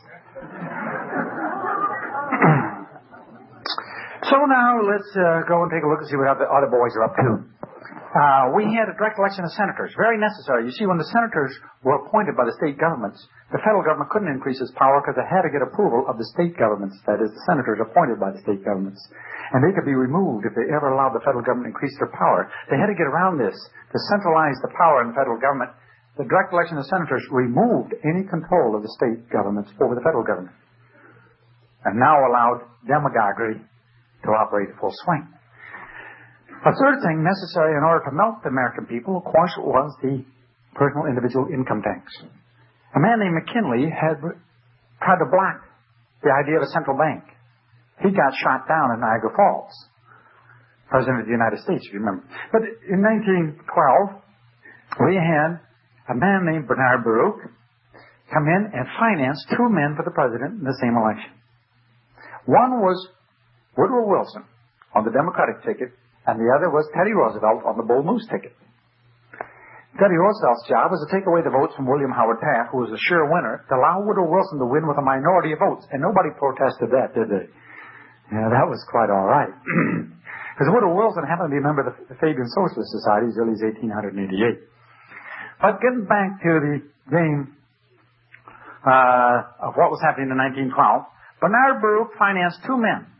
So now let's uh, go and take a look and see what the other boys are up to. Uh, we had a direct election of senators. Very necessary. You see, when the senators were appointed by the state governments, the federal government couldn't increase its power because it had to get approval of the state governments, that is, the senators appointed by the state governments. And they could be removed if they ever allowed the federal government to increase their power. They had to get around this to centralize the power in the federal government. The direct election of senators removed any control of the state governments over the federal government and now allowed demagoguery to operate at full swing. A third thing necessary in order to melt the American people, of course, was the personal individual income tax. A man named McKinley had tried to block the idea of a central bank. He got shot down in Niagara Falls, President of the United States, if you remember. But in nineteen twelve, we had a man named Bernard Baruch. come in and finance two men for the president in the same election. One was Woodrow Wilson on the Democratic ticket, and the other was Teddy Roosevelt on the Bull Moose ticket. Teddy Roosevelt's job was to take away the votes from William Howard Taft, who was a sure winner, to allow Woodrow Wilson to win with a minority of votes. And nobody protested that, did they? Yeah, that was quite all right. Because Woodrow Wilson happened to be a member of the Fabian Socialist Society as early as eighteen eighty-eight. But getting back to the game uh, of what was happening in nineteen twelve, Bernard Baruch financed two men.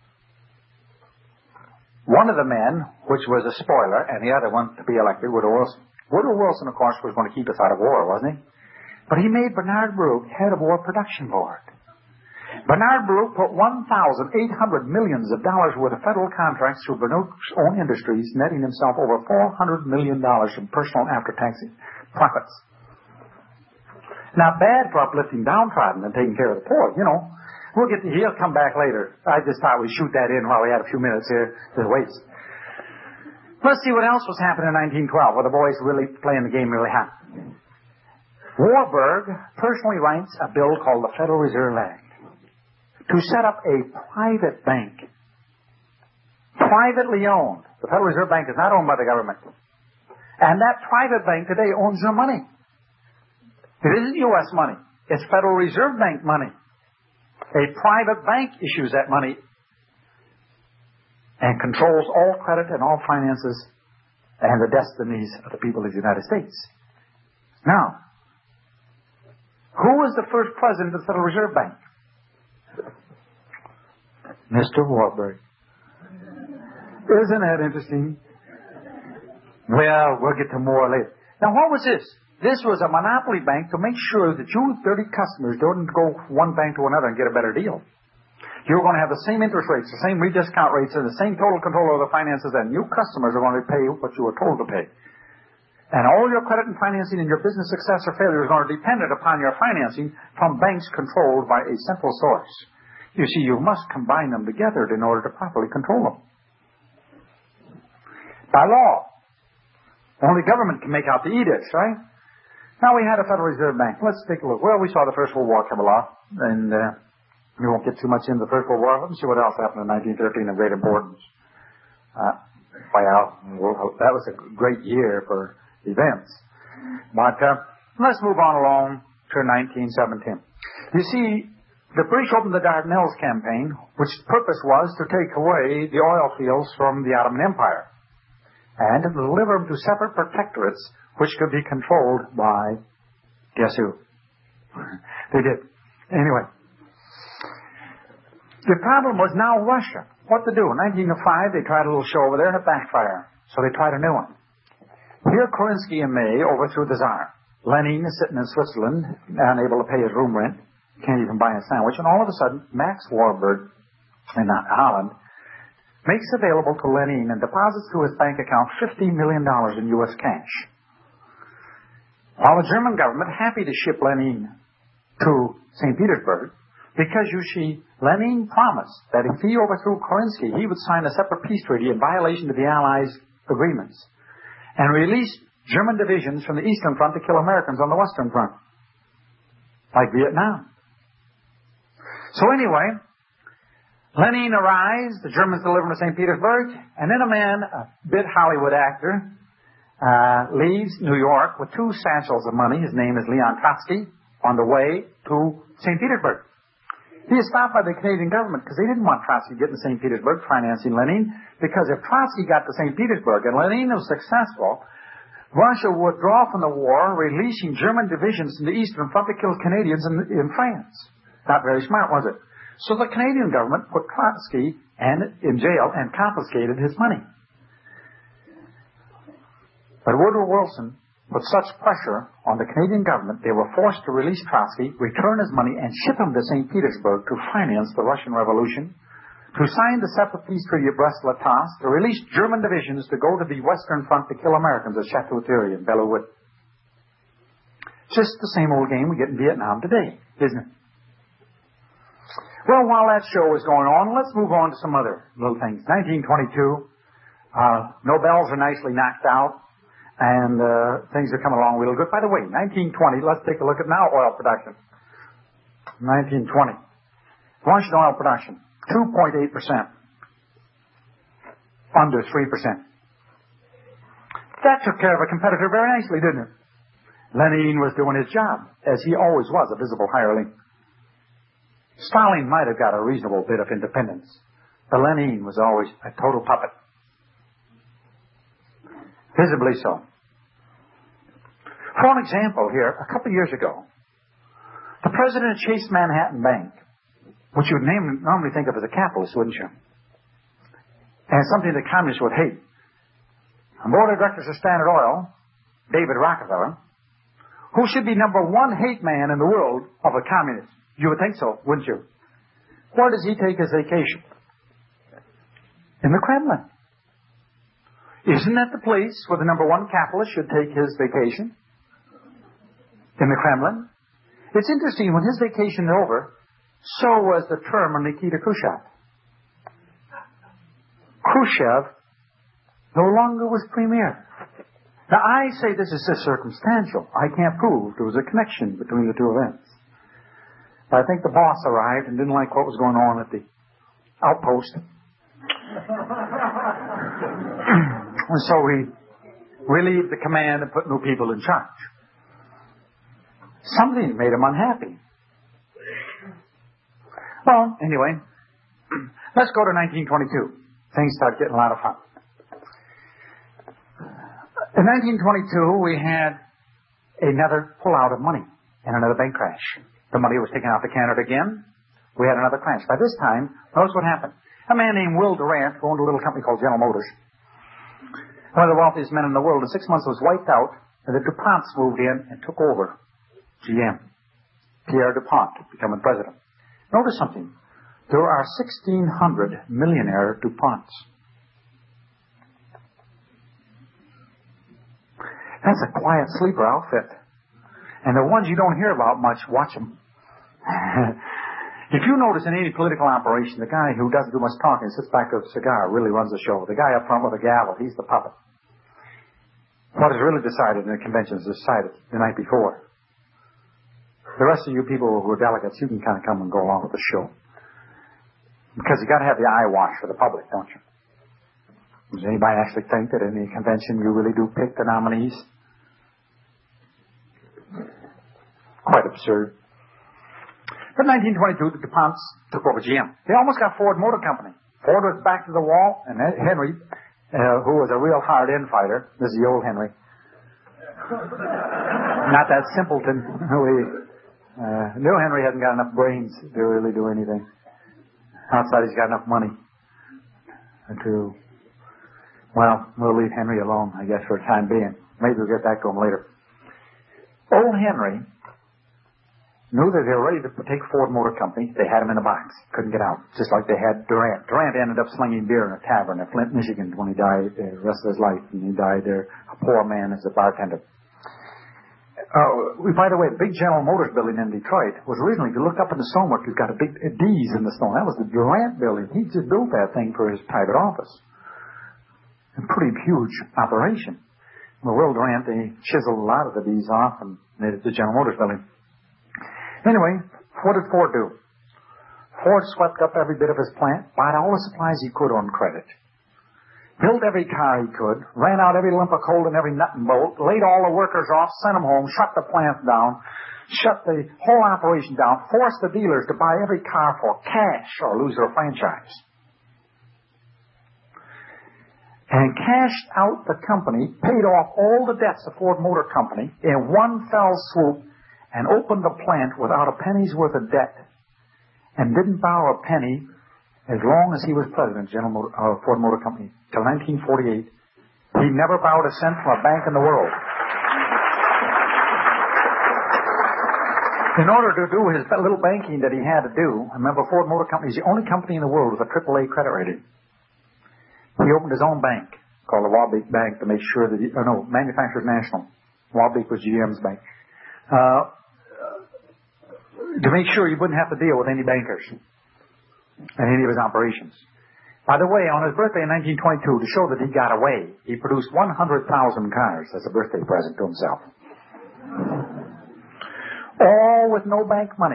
One of the men, which was a spoiler, and the other one to be elected, Woodrow Wilson. Woodrow Wilson, of course, was going to keep us out of war, wasn't he? But he made Bernard Baruch head of War Production Board. Bernard Baruch put one thousand eight hundred millions of dollars worth of federal contracts through Baruch's own industries, netting himself over four hundred million dollars from personal after-tax profits. Not bad for uplifting downtrodden and taking care of the poor, you know. We'll get to, he'll come back later. I just thought we'd shoot that in while we had a few minutes here to waste. Let's see what else was happening in nineteen twelve, where the boys really playing the game really hot. Warburg personally writes a bill called the Federal Reserve Act to set up a private bank, privately owned. The Federal Reserve Bank is not owned by the government. And that private bank today owns your money. It isn't U S money. It's Federal Reserve Bank money. A private bank issues that money and controls all credit and all finances and the destinies of the people of the United States. Now, who was the first president of the Federal Reserve Bank? Mister Warburg. Isn't that interesting? Well, we'll get to more later. Now, what was this? This was a monopoly bank to make sure that you dirty customers don't go from one bank to another and get a better deal. You were going to have the same interest rates, the same rediscount rates, and the same total control over the finances, and new customers are going to pay what you were told to pay. And all your credit and financing and your business success or failure is going to depend upon your financing from banks controlled by a central source. You see, you must combine them together in order to properly control them. By law. Only government can make out the edicts, right? Now we had a Federal Reserve Bank. Let's take a look. Well, we saw the First World War come along, and uh, we won't get too much into the First World War. Let's see what else happened in nineteen thirteen of great importance. Uh, well, that was a great year for events. But uh, let's move on along to nineteen seventeen. You see, the British opened the Dardanelles campaign, which purpose was to take away the oil fields from the Ottoman Empire and to deliver them to separate protectorates which could be controlled by, guess who? They did. Anyway. The problem was now Russia. What to do? In nineteen oh five, they tried a little show over there and it backfired. So they tried a new one. Here, Kerensky in May overthrew the Tsar. Lenin is sitting in Switzerland, unable to pay his room rent. Can't even buy a sandwich. And all of a sudden, Max Warburg in Holland makes available to Lenin and deposits to his bank account fifty million dollars in U S cash. While the German government, happy to ship Lenin to Saint Petersburg, because, you see, Lenin promised that if he overthrew Kerensky, he would sign a separate peace treaty in violation of the Allies' agreements and release German divisions from the Eastern Front to kill Americans on the Western Front, like Vietnam. So anyway, Lenin arrives, the Germans deliver him to Saint Petersburg, and then a man, a bit Hollywood actor, uh, leaves New York with two satchels of money. His name is Leon Trotsky, on the way to Saint Petersburg. He is stopped by the Canadian government because they didn't want Trotsky getting to Saint Petersburg financing Lenin, because if Trotsky got to Saint Petersburg and Lenin was successful, Russia would withdraw from the war, releasing German divisions in the Eastern Front to kill Canadians in, in France. Not very smart, was it? So the Canadian government put Trotsky and, in jail and confiscated his money. But Woodrow Wilson put such pressure on the Canadian government, they were forced to release Trotsky, return his money, and ship him to Saint Petersburg to finance the Russian Revolution, to sign the separate peace treaty of Brest-Litovsk, to release German divisions to go to the Western Front to kill Americans at Chateau-Thierry and Belleau-Wood. Just the same old game we get in Vietnam today, isn't it? Well, while that show is going on, let's move on to some other little things. nineteen twenty-two, uh, Nobels are nicely knocked out. And uh, things are coming along real good. By the way, nineteen twenty, let's take a look at now oil production. nineteen twenty. Russian oil production, two point eight percent. Under three percent. That took care of a competitor very nicely, didn't it? Lenin was doing his job, as he always was, a visible hireling. Stalin might have got a reasonable bit of independence, but Lenin was always a total puppet. Visibly so. For an example here, a couple of years ago, the president of Chase Manhattan Bank, which you would name, normally think of as a capitalist, wouldn't you? And something the communists would hate. The board of directors of Standard Oil, David Rockefeller, who should be number one hate man in the world of a communist. You would think so, wouldn't you? Where does he take his vacation? In the Kremlin. Isn't that the place where the number one capitalist should take his vacation? In the Kremlin? It's interesting, when his vacation is over, so was the term of Nikita Khrushchev. Khrushchev no longer was premier. Now, I say this is just circumstantial. I can't prove there was a connection between the two events. But I think the boss arrived and didn't like what was going on at the outpost. And so he relieved the command and put new people in charge. Something made him unhappy. Well, anyway, let's go to nineteen twenty-two. Things start getting a lot of fun. In nineteen twenty-two, we had another pullout of money and another bank crash. The money was taken out to Canada again. We had another crash. By this time, notice what happened. A man named Will Durant owned a little company called General Motors. One of the wealthiest men in the world. In six months, was wiped out, and the DuPonts moved in and took over G M. Pierre DuPont becoming president. Notice something. There are sixteen hundred millionaire DuPonts. That's a quiet sleeper outfit. And the ones you don't hear about much, watch them. If you notice in any political operation, the guy who doesn't do much talking, sits back with a cigar, really runs the show. The guy up front with a gavel, he's the puppet. What is really decided in the convention is decided the night before. The rest of you people who are delegates, you can kind of come and go along with the show. Because you got to have the eye wash for the public, don't you? Does anybody actually think that in the convention you really do pick the nominees? Quite absurd. But in nineteen twenty-two, the DuPonts took over G M. They almost got Ford Motor Company. Ford was back to the wall, and Henry, uh, who was a real hard-in fighter, this is the old Henry, not that simpleton. We, uh, new Henry hasn't got enough brains to really do anything. Outside, he's got enough money to... Well, we'll leave Henry alone, I guess, for the time being. Maybe we'll get back to him later. Old Henry knew that they were ready to take Ford Motor Company. They had him in a box. Couldn't get out. Just like they had Durant. Durant ended up slinging beer in a tavern in Flint, Michigan when he died uh, the rest of his life. And he died there, a poor man as a bartender. Uh, by the way, the big General Motors building in Detroit was originally, if you look up in the stonework, you've got a big a D's in the stone. That was the Durant building. He just built that thing for his private office. A pretty huge operation. Well, Will Durant, they chiseled a lot of the D's off and made it the General Motors building. Anyway, what did Ford do? Ford swept up every bit of his plant, bought all the supplies he could on credit, built every car he could, ran out every lump of coal and every nut and bolt, laid all the workers off, sent them home, shut the plant down, shut the whole operation down, forced the dealers to buy every car for cash or lose their franchise. And cashed out the company, paid off all the debts of Ford Motor Company in one fell swoop, and opened the plant without a penny's worth of debt, and didn't borrow a penny as long as he was president of General Motor, uh, Ford Motor Company, till nineteen forty-eight. He never borrowed a cent from a bank in the world. In order to do his little banking that he had to do, remember Ford Motor Company is the only company in the world with a triple A credit rating. He opened his own bank, called the Wabic Bank, to make sure that he, oh no, Manufacturers National. Wabic was G M's bank. Uh, to make sure he wouldn't have to deal with any bankers in any of his operations. By the way, on his birthday in nineteen twenty-two, to show that he got away, he produced one hundred thousand cars as a birthday present to himself. All with no bank money.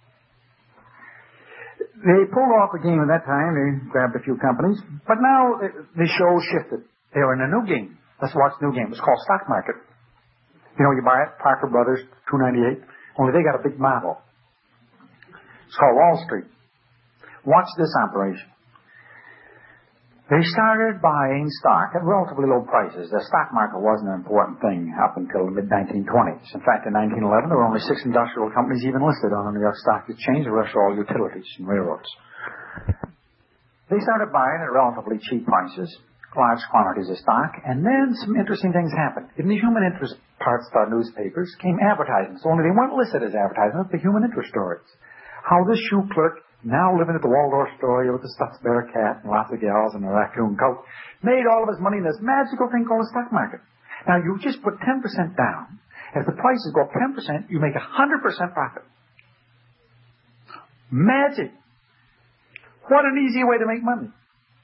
They pulled off the game at that time. They grabbed a few companies. But now the show shifted. They were in a new game. Let's watch the new game. It's called Stock Market. You know, you buy it, Parker Brothers, two ninety-eight. Only they got a big model. It's called Wall Street. Watch this operation. They started buying stock at relatively low prices. The stock market wasn't an important thing up until the mid nineteen twenties. In fact, in nineteen eleven, there were only six industrial companies even listed on the New York Stock Exchange. The rest were all utilities and railroads. They started buying at relatively cheap prices, large quantities of stock, and then some interesting things happened. In the human interest parts of our newspapers came advertisements, only they weren't listed as advertisements, but human interest stories. How this shoe clerk, now living at the Waldorf Astoria with a stuffed bear cat and lots of gals in a raccoon coat, made all of his money in this magical thing called the stock market. Now, you just put ten percent down. If the prices go up ten percent, you make one hundred percent profit. Magic. What an easy way to make money.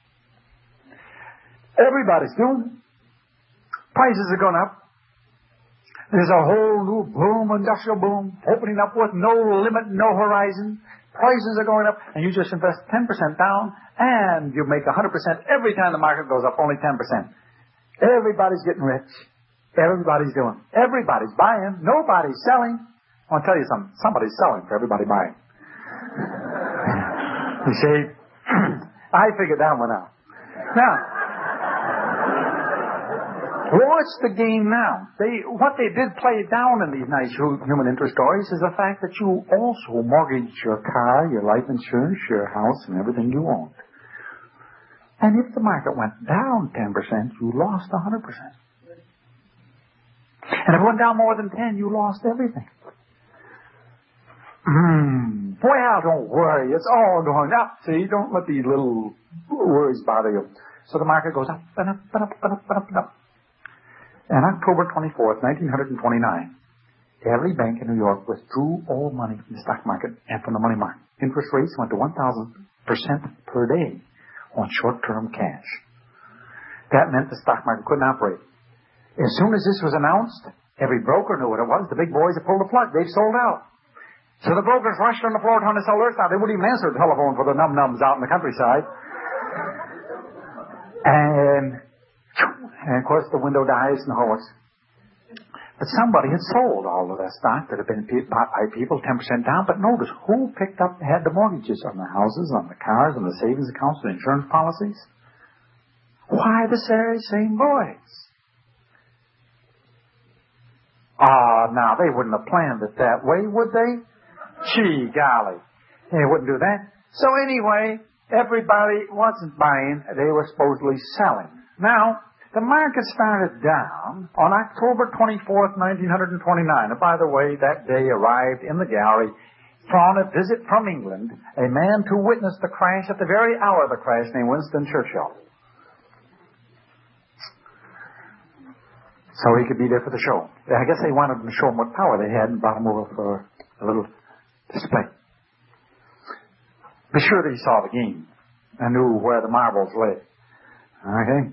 Everybody's doing it. Prices are going up. There's a whole new boom, industrial boom, opening up with no limit, no horizon. Prices are going up, and you just invest ten percent down, and you make one hundred percent every time the market goes up, only ten percent. Everybody's getting rich. Everybody's doing it. Everybody's buying. Nobody's selling. I want to tell you something. Somebody's selling for everybody buying. You see, I figured that one out. Now, watch the game now. They, what they did play down in these nice human interest stories is the fact that you also mortgaged your car, your life insurance, your house, and everything you owned. And if the market went down ten percent, you lost one hundred percent. And if it went down more than ten, you lost everything. Hmm. Well, don't worry. It's all going up. See, don't let these little worries bother you. So the market goes up and up and up and up and up and up. On October twenty-fourth, nineteen twenty-nine, every bank in New York withdrew all money from the stock market and from the money market. Interest rates went to one thousand percent per day on short-term cash. That meant the stock market couldn't operate. As soon as this was announced, every broker knew what it was. The big boys had pulled the plug. They've sold out. So the brokers rushed on the floor trying to sell their stock. They wouldn't even answer the telephone for the num-nums out in the countryside. And... And, of course, the window dies in the horse. But somebody had sold all of that stock that had been bought by people, ten percent down. But notice, who picked up, had the mortgages on the houses, on the cars, on the savings accounts, the insurance policies? Why, the very same boys. Ah, uh, now, they wouldn't have planned it that way, would they? Gee, golly. They wouldn't do that. So anyway, everybody wasn't buying. They were supposedly selling. Now, the market started down on October twenty-fourth, nineteen twenty-nine. And by the way, that day arrived in the gallery on a visit from England, a man to witness the crash at the very hour of the crash named Winston Churchill. So he could be there for the show. I guess they wanted to show him what power they had and brought him over for a little display. Be sure that he saw the game and knew where the marbles lay. Okay?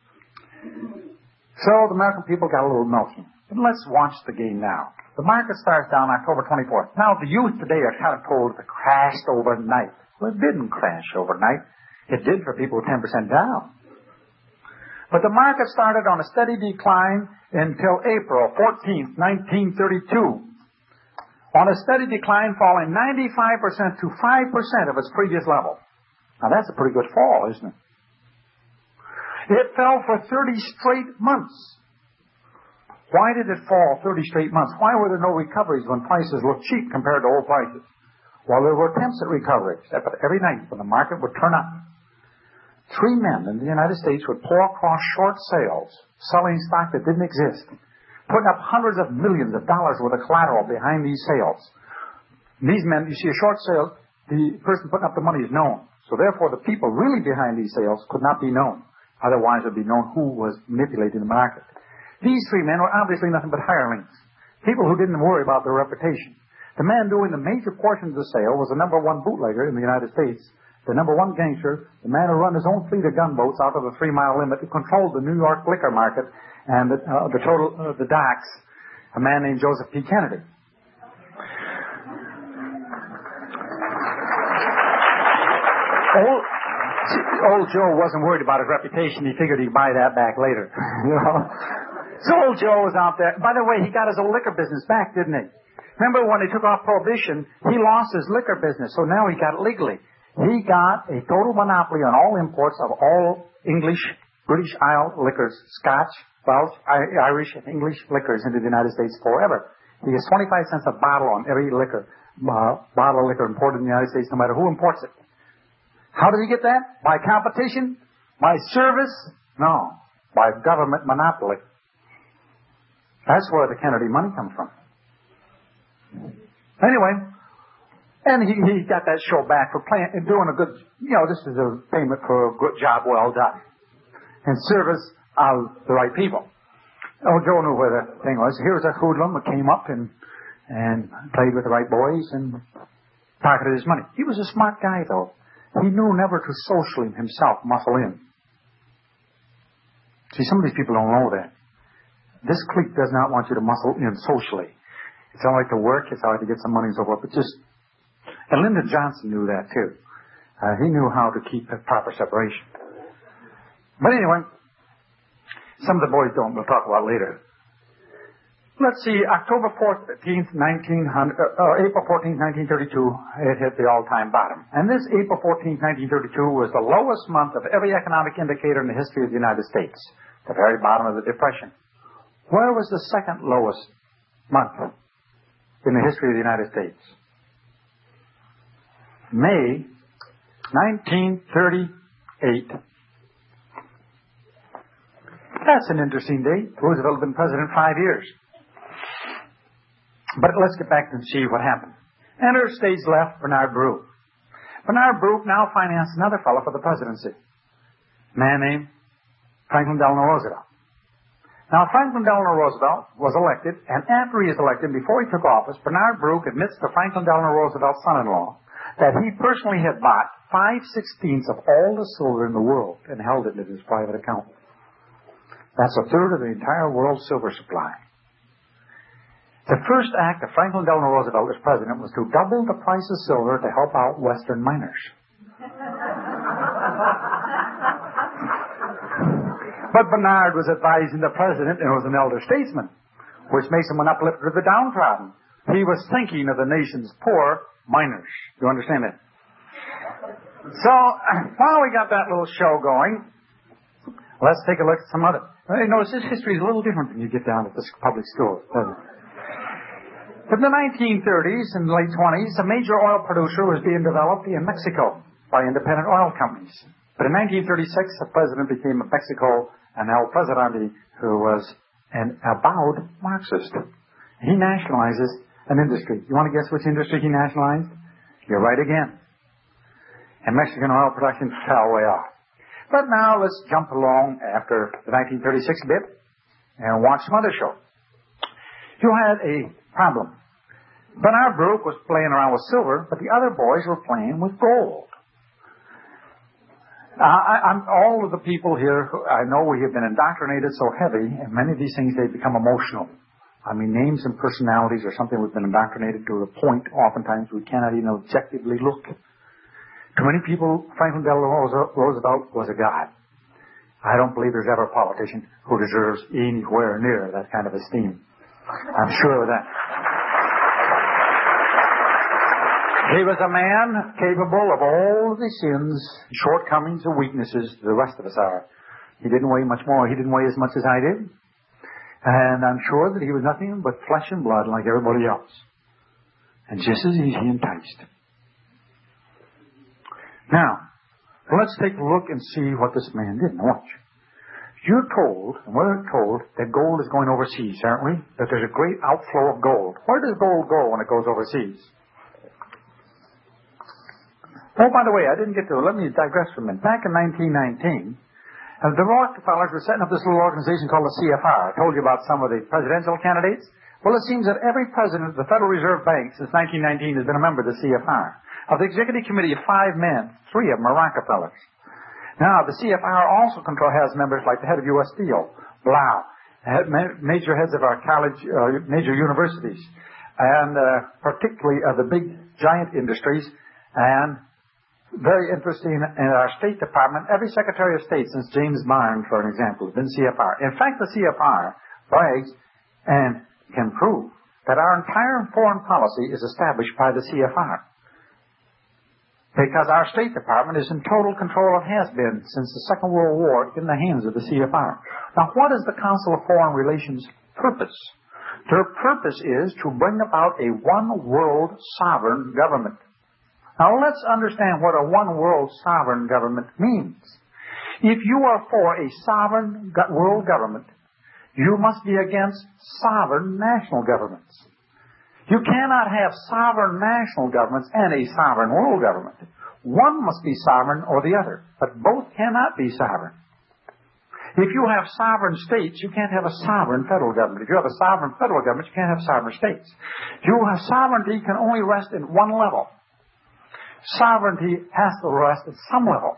So the American people got a little notion. But let's watch the game now. The market starts down October twenty-fourth. Now, the youth today are kind of told it crashed overnight. Well, it didn't crash overnight. It did for people with ten percent down. But the market started on a steady decline until April fourteenth, nineteen thirty-two. On a steady decline, falling ninety-five percent to five percent of its previous level. Now, that's a pretty good fall, isn't it? It fell for thirty straight months. Why did it fall thirty straight months? Why were there no recoveries when prices looked cheap compared to old prices? Well, there were attempts at recoveries. Every night when the market would turn up, three men in the United States would pour across short sales, selling stock that didn't exist, putting up hundreds of millions of dollars worth of collateral behind these sales. And these men, you see a short sale, the person putting up the money is known. So therefore, the people really behind these sales could not be known. Otherwise, it would be known who was manipulating the market. These three men were obviously nothing but hirelings, people who didn't worry about their reputation. The man doing the major portion of the sale was the number one bootlegger in the United States, the number one gangster, the man who run his own fleet of gunboats out of the three-mile limit, who controlled the New York liquor market and the, uh, the total uh, the docks, a man named Joseph P. Kennedy. Old, old Joe wasn't worried about his reputation. He figured he'd buy that back later. You know? So old Joe was out there. By the way, he got his old liquor business back, didn't he? Remember when they took off Prohibition, he lost his liquor business, so now he got it legally. He got a total monopoly on all imports of all English, British Isle liquors, Scotch, Welsh, Irish, and English liquors into the United States forever. He gets twenty-five cents a bottle on every liquor, uh, bottle of liquor imported in the United States, no matter who imports it. How did he get that? By competition? By service? No. By government monopoly. That's where the Kennedy money comes from. Anyway, and he, he got that show back for playing and doing a good, you know, this is a payment for a good job well done. In service of the right people. Oh, Joe knew where the thing was. Here was a hoodlum that came up and, and played with the right boys and pocketed his money. He was a smart guy, though. He knew never to socially himself muscle in. See, some of these people don't know that. This clique does not want you to muscle in socially. It's all right to work, it's all right to get some money and so forth, but just... And Lyndon Johnson knew that, too. Uh, he knew how to keep a proper separation. But anyway, some of the boys don't. We'll talk about later. Let's see, October fourteenth, nineteen hundred, uh, April fourteenth, nineteen thirty-two, it hit the all-time bottom. And this April fourteenth, nineteen thirty-two was the lowest month of every economic indicator in the history of the United States. The very bottom of the Depression. Where was the second lowest month in the history of the United States? May nineteen thirty-eight. That's an interesting date. Roosevelt had been president five years. But let's get back and see what happened. Enter stage left, Bernard Baruch. Bernard Baruch now financed another fellow for the presidency. A man named Franklin Delano Roosevelt. Now, Franklin Delano Roosevelt was elected, and after he is elected, before he took office, Bernard Baruch admits to Franklin Delano Roosevelt's son-in-law that he personally had bought five sixteenths of all the silver in the world and held it in his private account. That's a third of the entire world's silver supply. The first act of Franklin Delano Roosevelt as president was to double the price of silver to help out Western miners. But Bernard was advising the president and was an elder statesman, which makes him an uplifter of the downtrodden. He was thinking of the nation's poor miners. You understand that? So, while we got that little show going, let's take a look at some other. You notice this history is a little different when you get down to this public school, doesn't it? In the nineteen thirties and late twenties, a major oil producer was being developed in Mexico by independent oil companies. But in nineteen thirty-six, the president became a Mexico and El Presidente who was an avowed Marxist. He nationalizes an industry. You want to guess which industry he nationalized? You're right again. And Mexican oil production fell way off. But now let's jump along after the nineteen thirty-six bit and watch some other show. You had a problem. Bernard Baruch was playing around with silver, but the other boys were playing with gold. Uh, I, I'm, all of the people here, who, I know we have been indoctrinated so heavy, and many of these things, they become emotional. I mean, names and personalities are something we've been indoctrinated to the point, oftentimes, we cannot even objectively look. To many people, Franklin Delano Roosevelt was a god. I don't believe there's ever a politician who deserves anywhere near that kind of esteem. I'm sure of that. He was a man capable of all the sins, shortcomings, and weaknesses the rest of us are. He didn't weigh much more. He didn't weigh as much as I did. And I'm sure that he was nothing but flesh and blood like everybody else. And just as easy enticed. Now, let's take a look and see what this man did. Watch. You're told, and we're told, that gold is going overseas, aren't we? That there's a great outflow of gold. Where does gold go when it goes overseas? Oh, by the way, I didn't get to, let me digress for a minute. Back in nineteen nineteen, uh, the Rockefellers were setting up this little organization called the C F R. I told you about some of the presidential candidates. Well, it seems that every president of the Federal Reserve Bank since nineteen nineteen has been a member of the C F R. Of the executive committee of five men, three of them are Rockefellers. Now, the C F R also control has members like the head of U S Steel, Blau, head, major heads of our college, uh, major universities, and uh, particularly of the big giant industries, and very interesting in our State Department, every Secretary of State since James Barnes, for an example, has been C F R. In fact, the C F R brags and can prove that our entire foreign policy is established by the C F R. Because our State Department is in total control, it has been since the Second World War, in the hands of the C F R. Now, what is the Council of Foreign Relations' purpose? Their purpose is to bring about a one-world sovereign government. Now, let's understand what a one-world sovereign government means. If you are for a sovereign world government, you must be against sovereign national governments. You cannot have sovereign national governments and a sovereign world government. One must be sovereign or the other, but both cannot be sovereign. If you have sovereign states, you can't have a sovereign federal government. If you have a sovereign federal government, you can't have sovereign states. You have sovereignty can only rest in one level. Sovereignty has to rest at some level.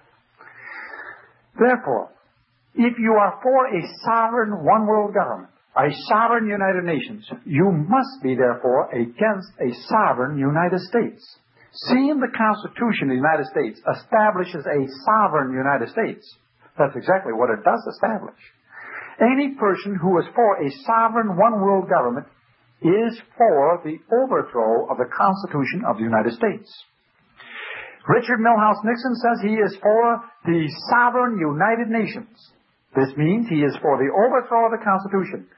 Therefore, if you are for a sovereign one-world government, a sovereign United Nations, you must be, therefore, against a sovereign United States. Seeing the Constitution of the United States establishes a sovereign United States, that's exactly what it does establish. Any person who is for a sovereign one-world government is for the overthrow of the Constitution of the United States. Richard Milhous Nixon says he is for the sovereign United Nations. This means he is for the overthrow of the Constitution.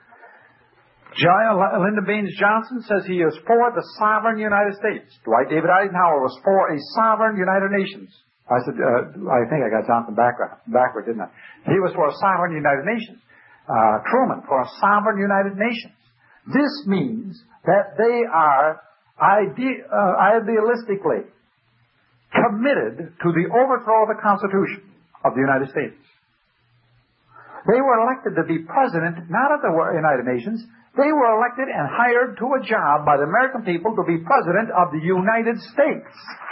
Lyndon Baines Johnson says he is for the sovereign United States. Dwight David Eisenhower was for a sovereign United Nations. I said, uh, I think I got Johnson backward, backward, didn't I? He was for a sovereign United Nations. Uh, Truman for a sovereign United Nations. This means that they are ide- uh, idealistically committed to the overthrow of the Constitution of the United States. They were elected to be president, not of the United Nations. They were elected and hired to a job by the American people to be president of the United States.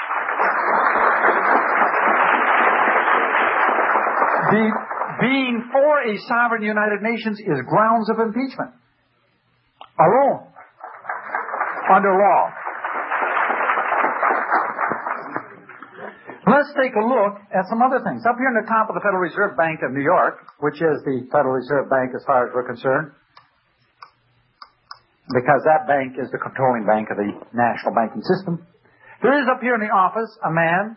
The, being for a sovereign United Nations is grounds of impeachment. Alone. Under law. Let's take a look at some other things. Up here on the top of the Federal Reserve Bank of New York, which is the Federal Reserve Bank as far as we're concerned, because that bank is the controlling bank of the national banking system. There is up here in the office a man,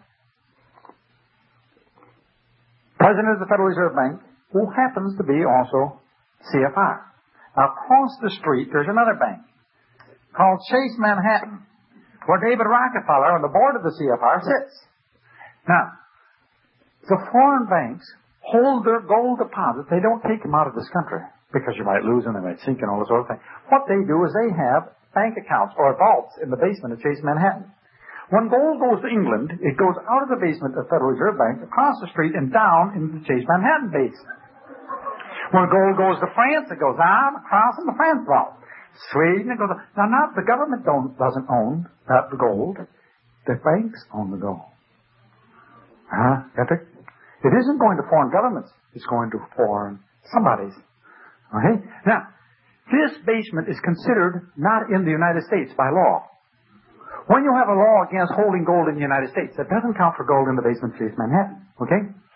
president of the Federal Reserve Bank, who happens to be also C F R. Now, across the street, there's another bank called Chase Manhattan, where David Rockefeller on the board of the C F R sits. Now, the foreign banks hold their gold deposits. They don't take them out of this country because you might lose them, they might sink, and all this sort of thing. What they do is they have bank accounts or vaults in the basement of Chase Manhattan. When gold goes to England, it goes out of the basement of the Federal Reserve Bank, across the street, and down into the Chase Manhattan basement. When gold goes to France, it goes on across in the France vault. Sweden, it goes on. Now, not the government don't, doesn't own that, the gold. The banks own the gold. Huh? Get it? It isn't going to foreign governments. It's going to foreign somebody's. Okay? Now, this basement is considered not in the United States by law. When you have a law against holding gold in the United States, that doesn't count for gold in the basement of Chase Manhattan. Okay?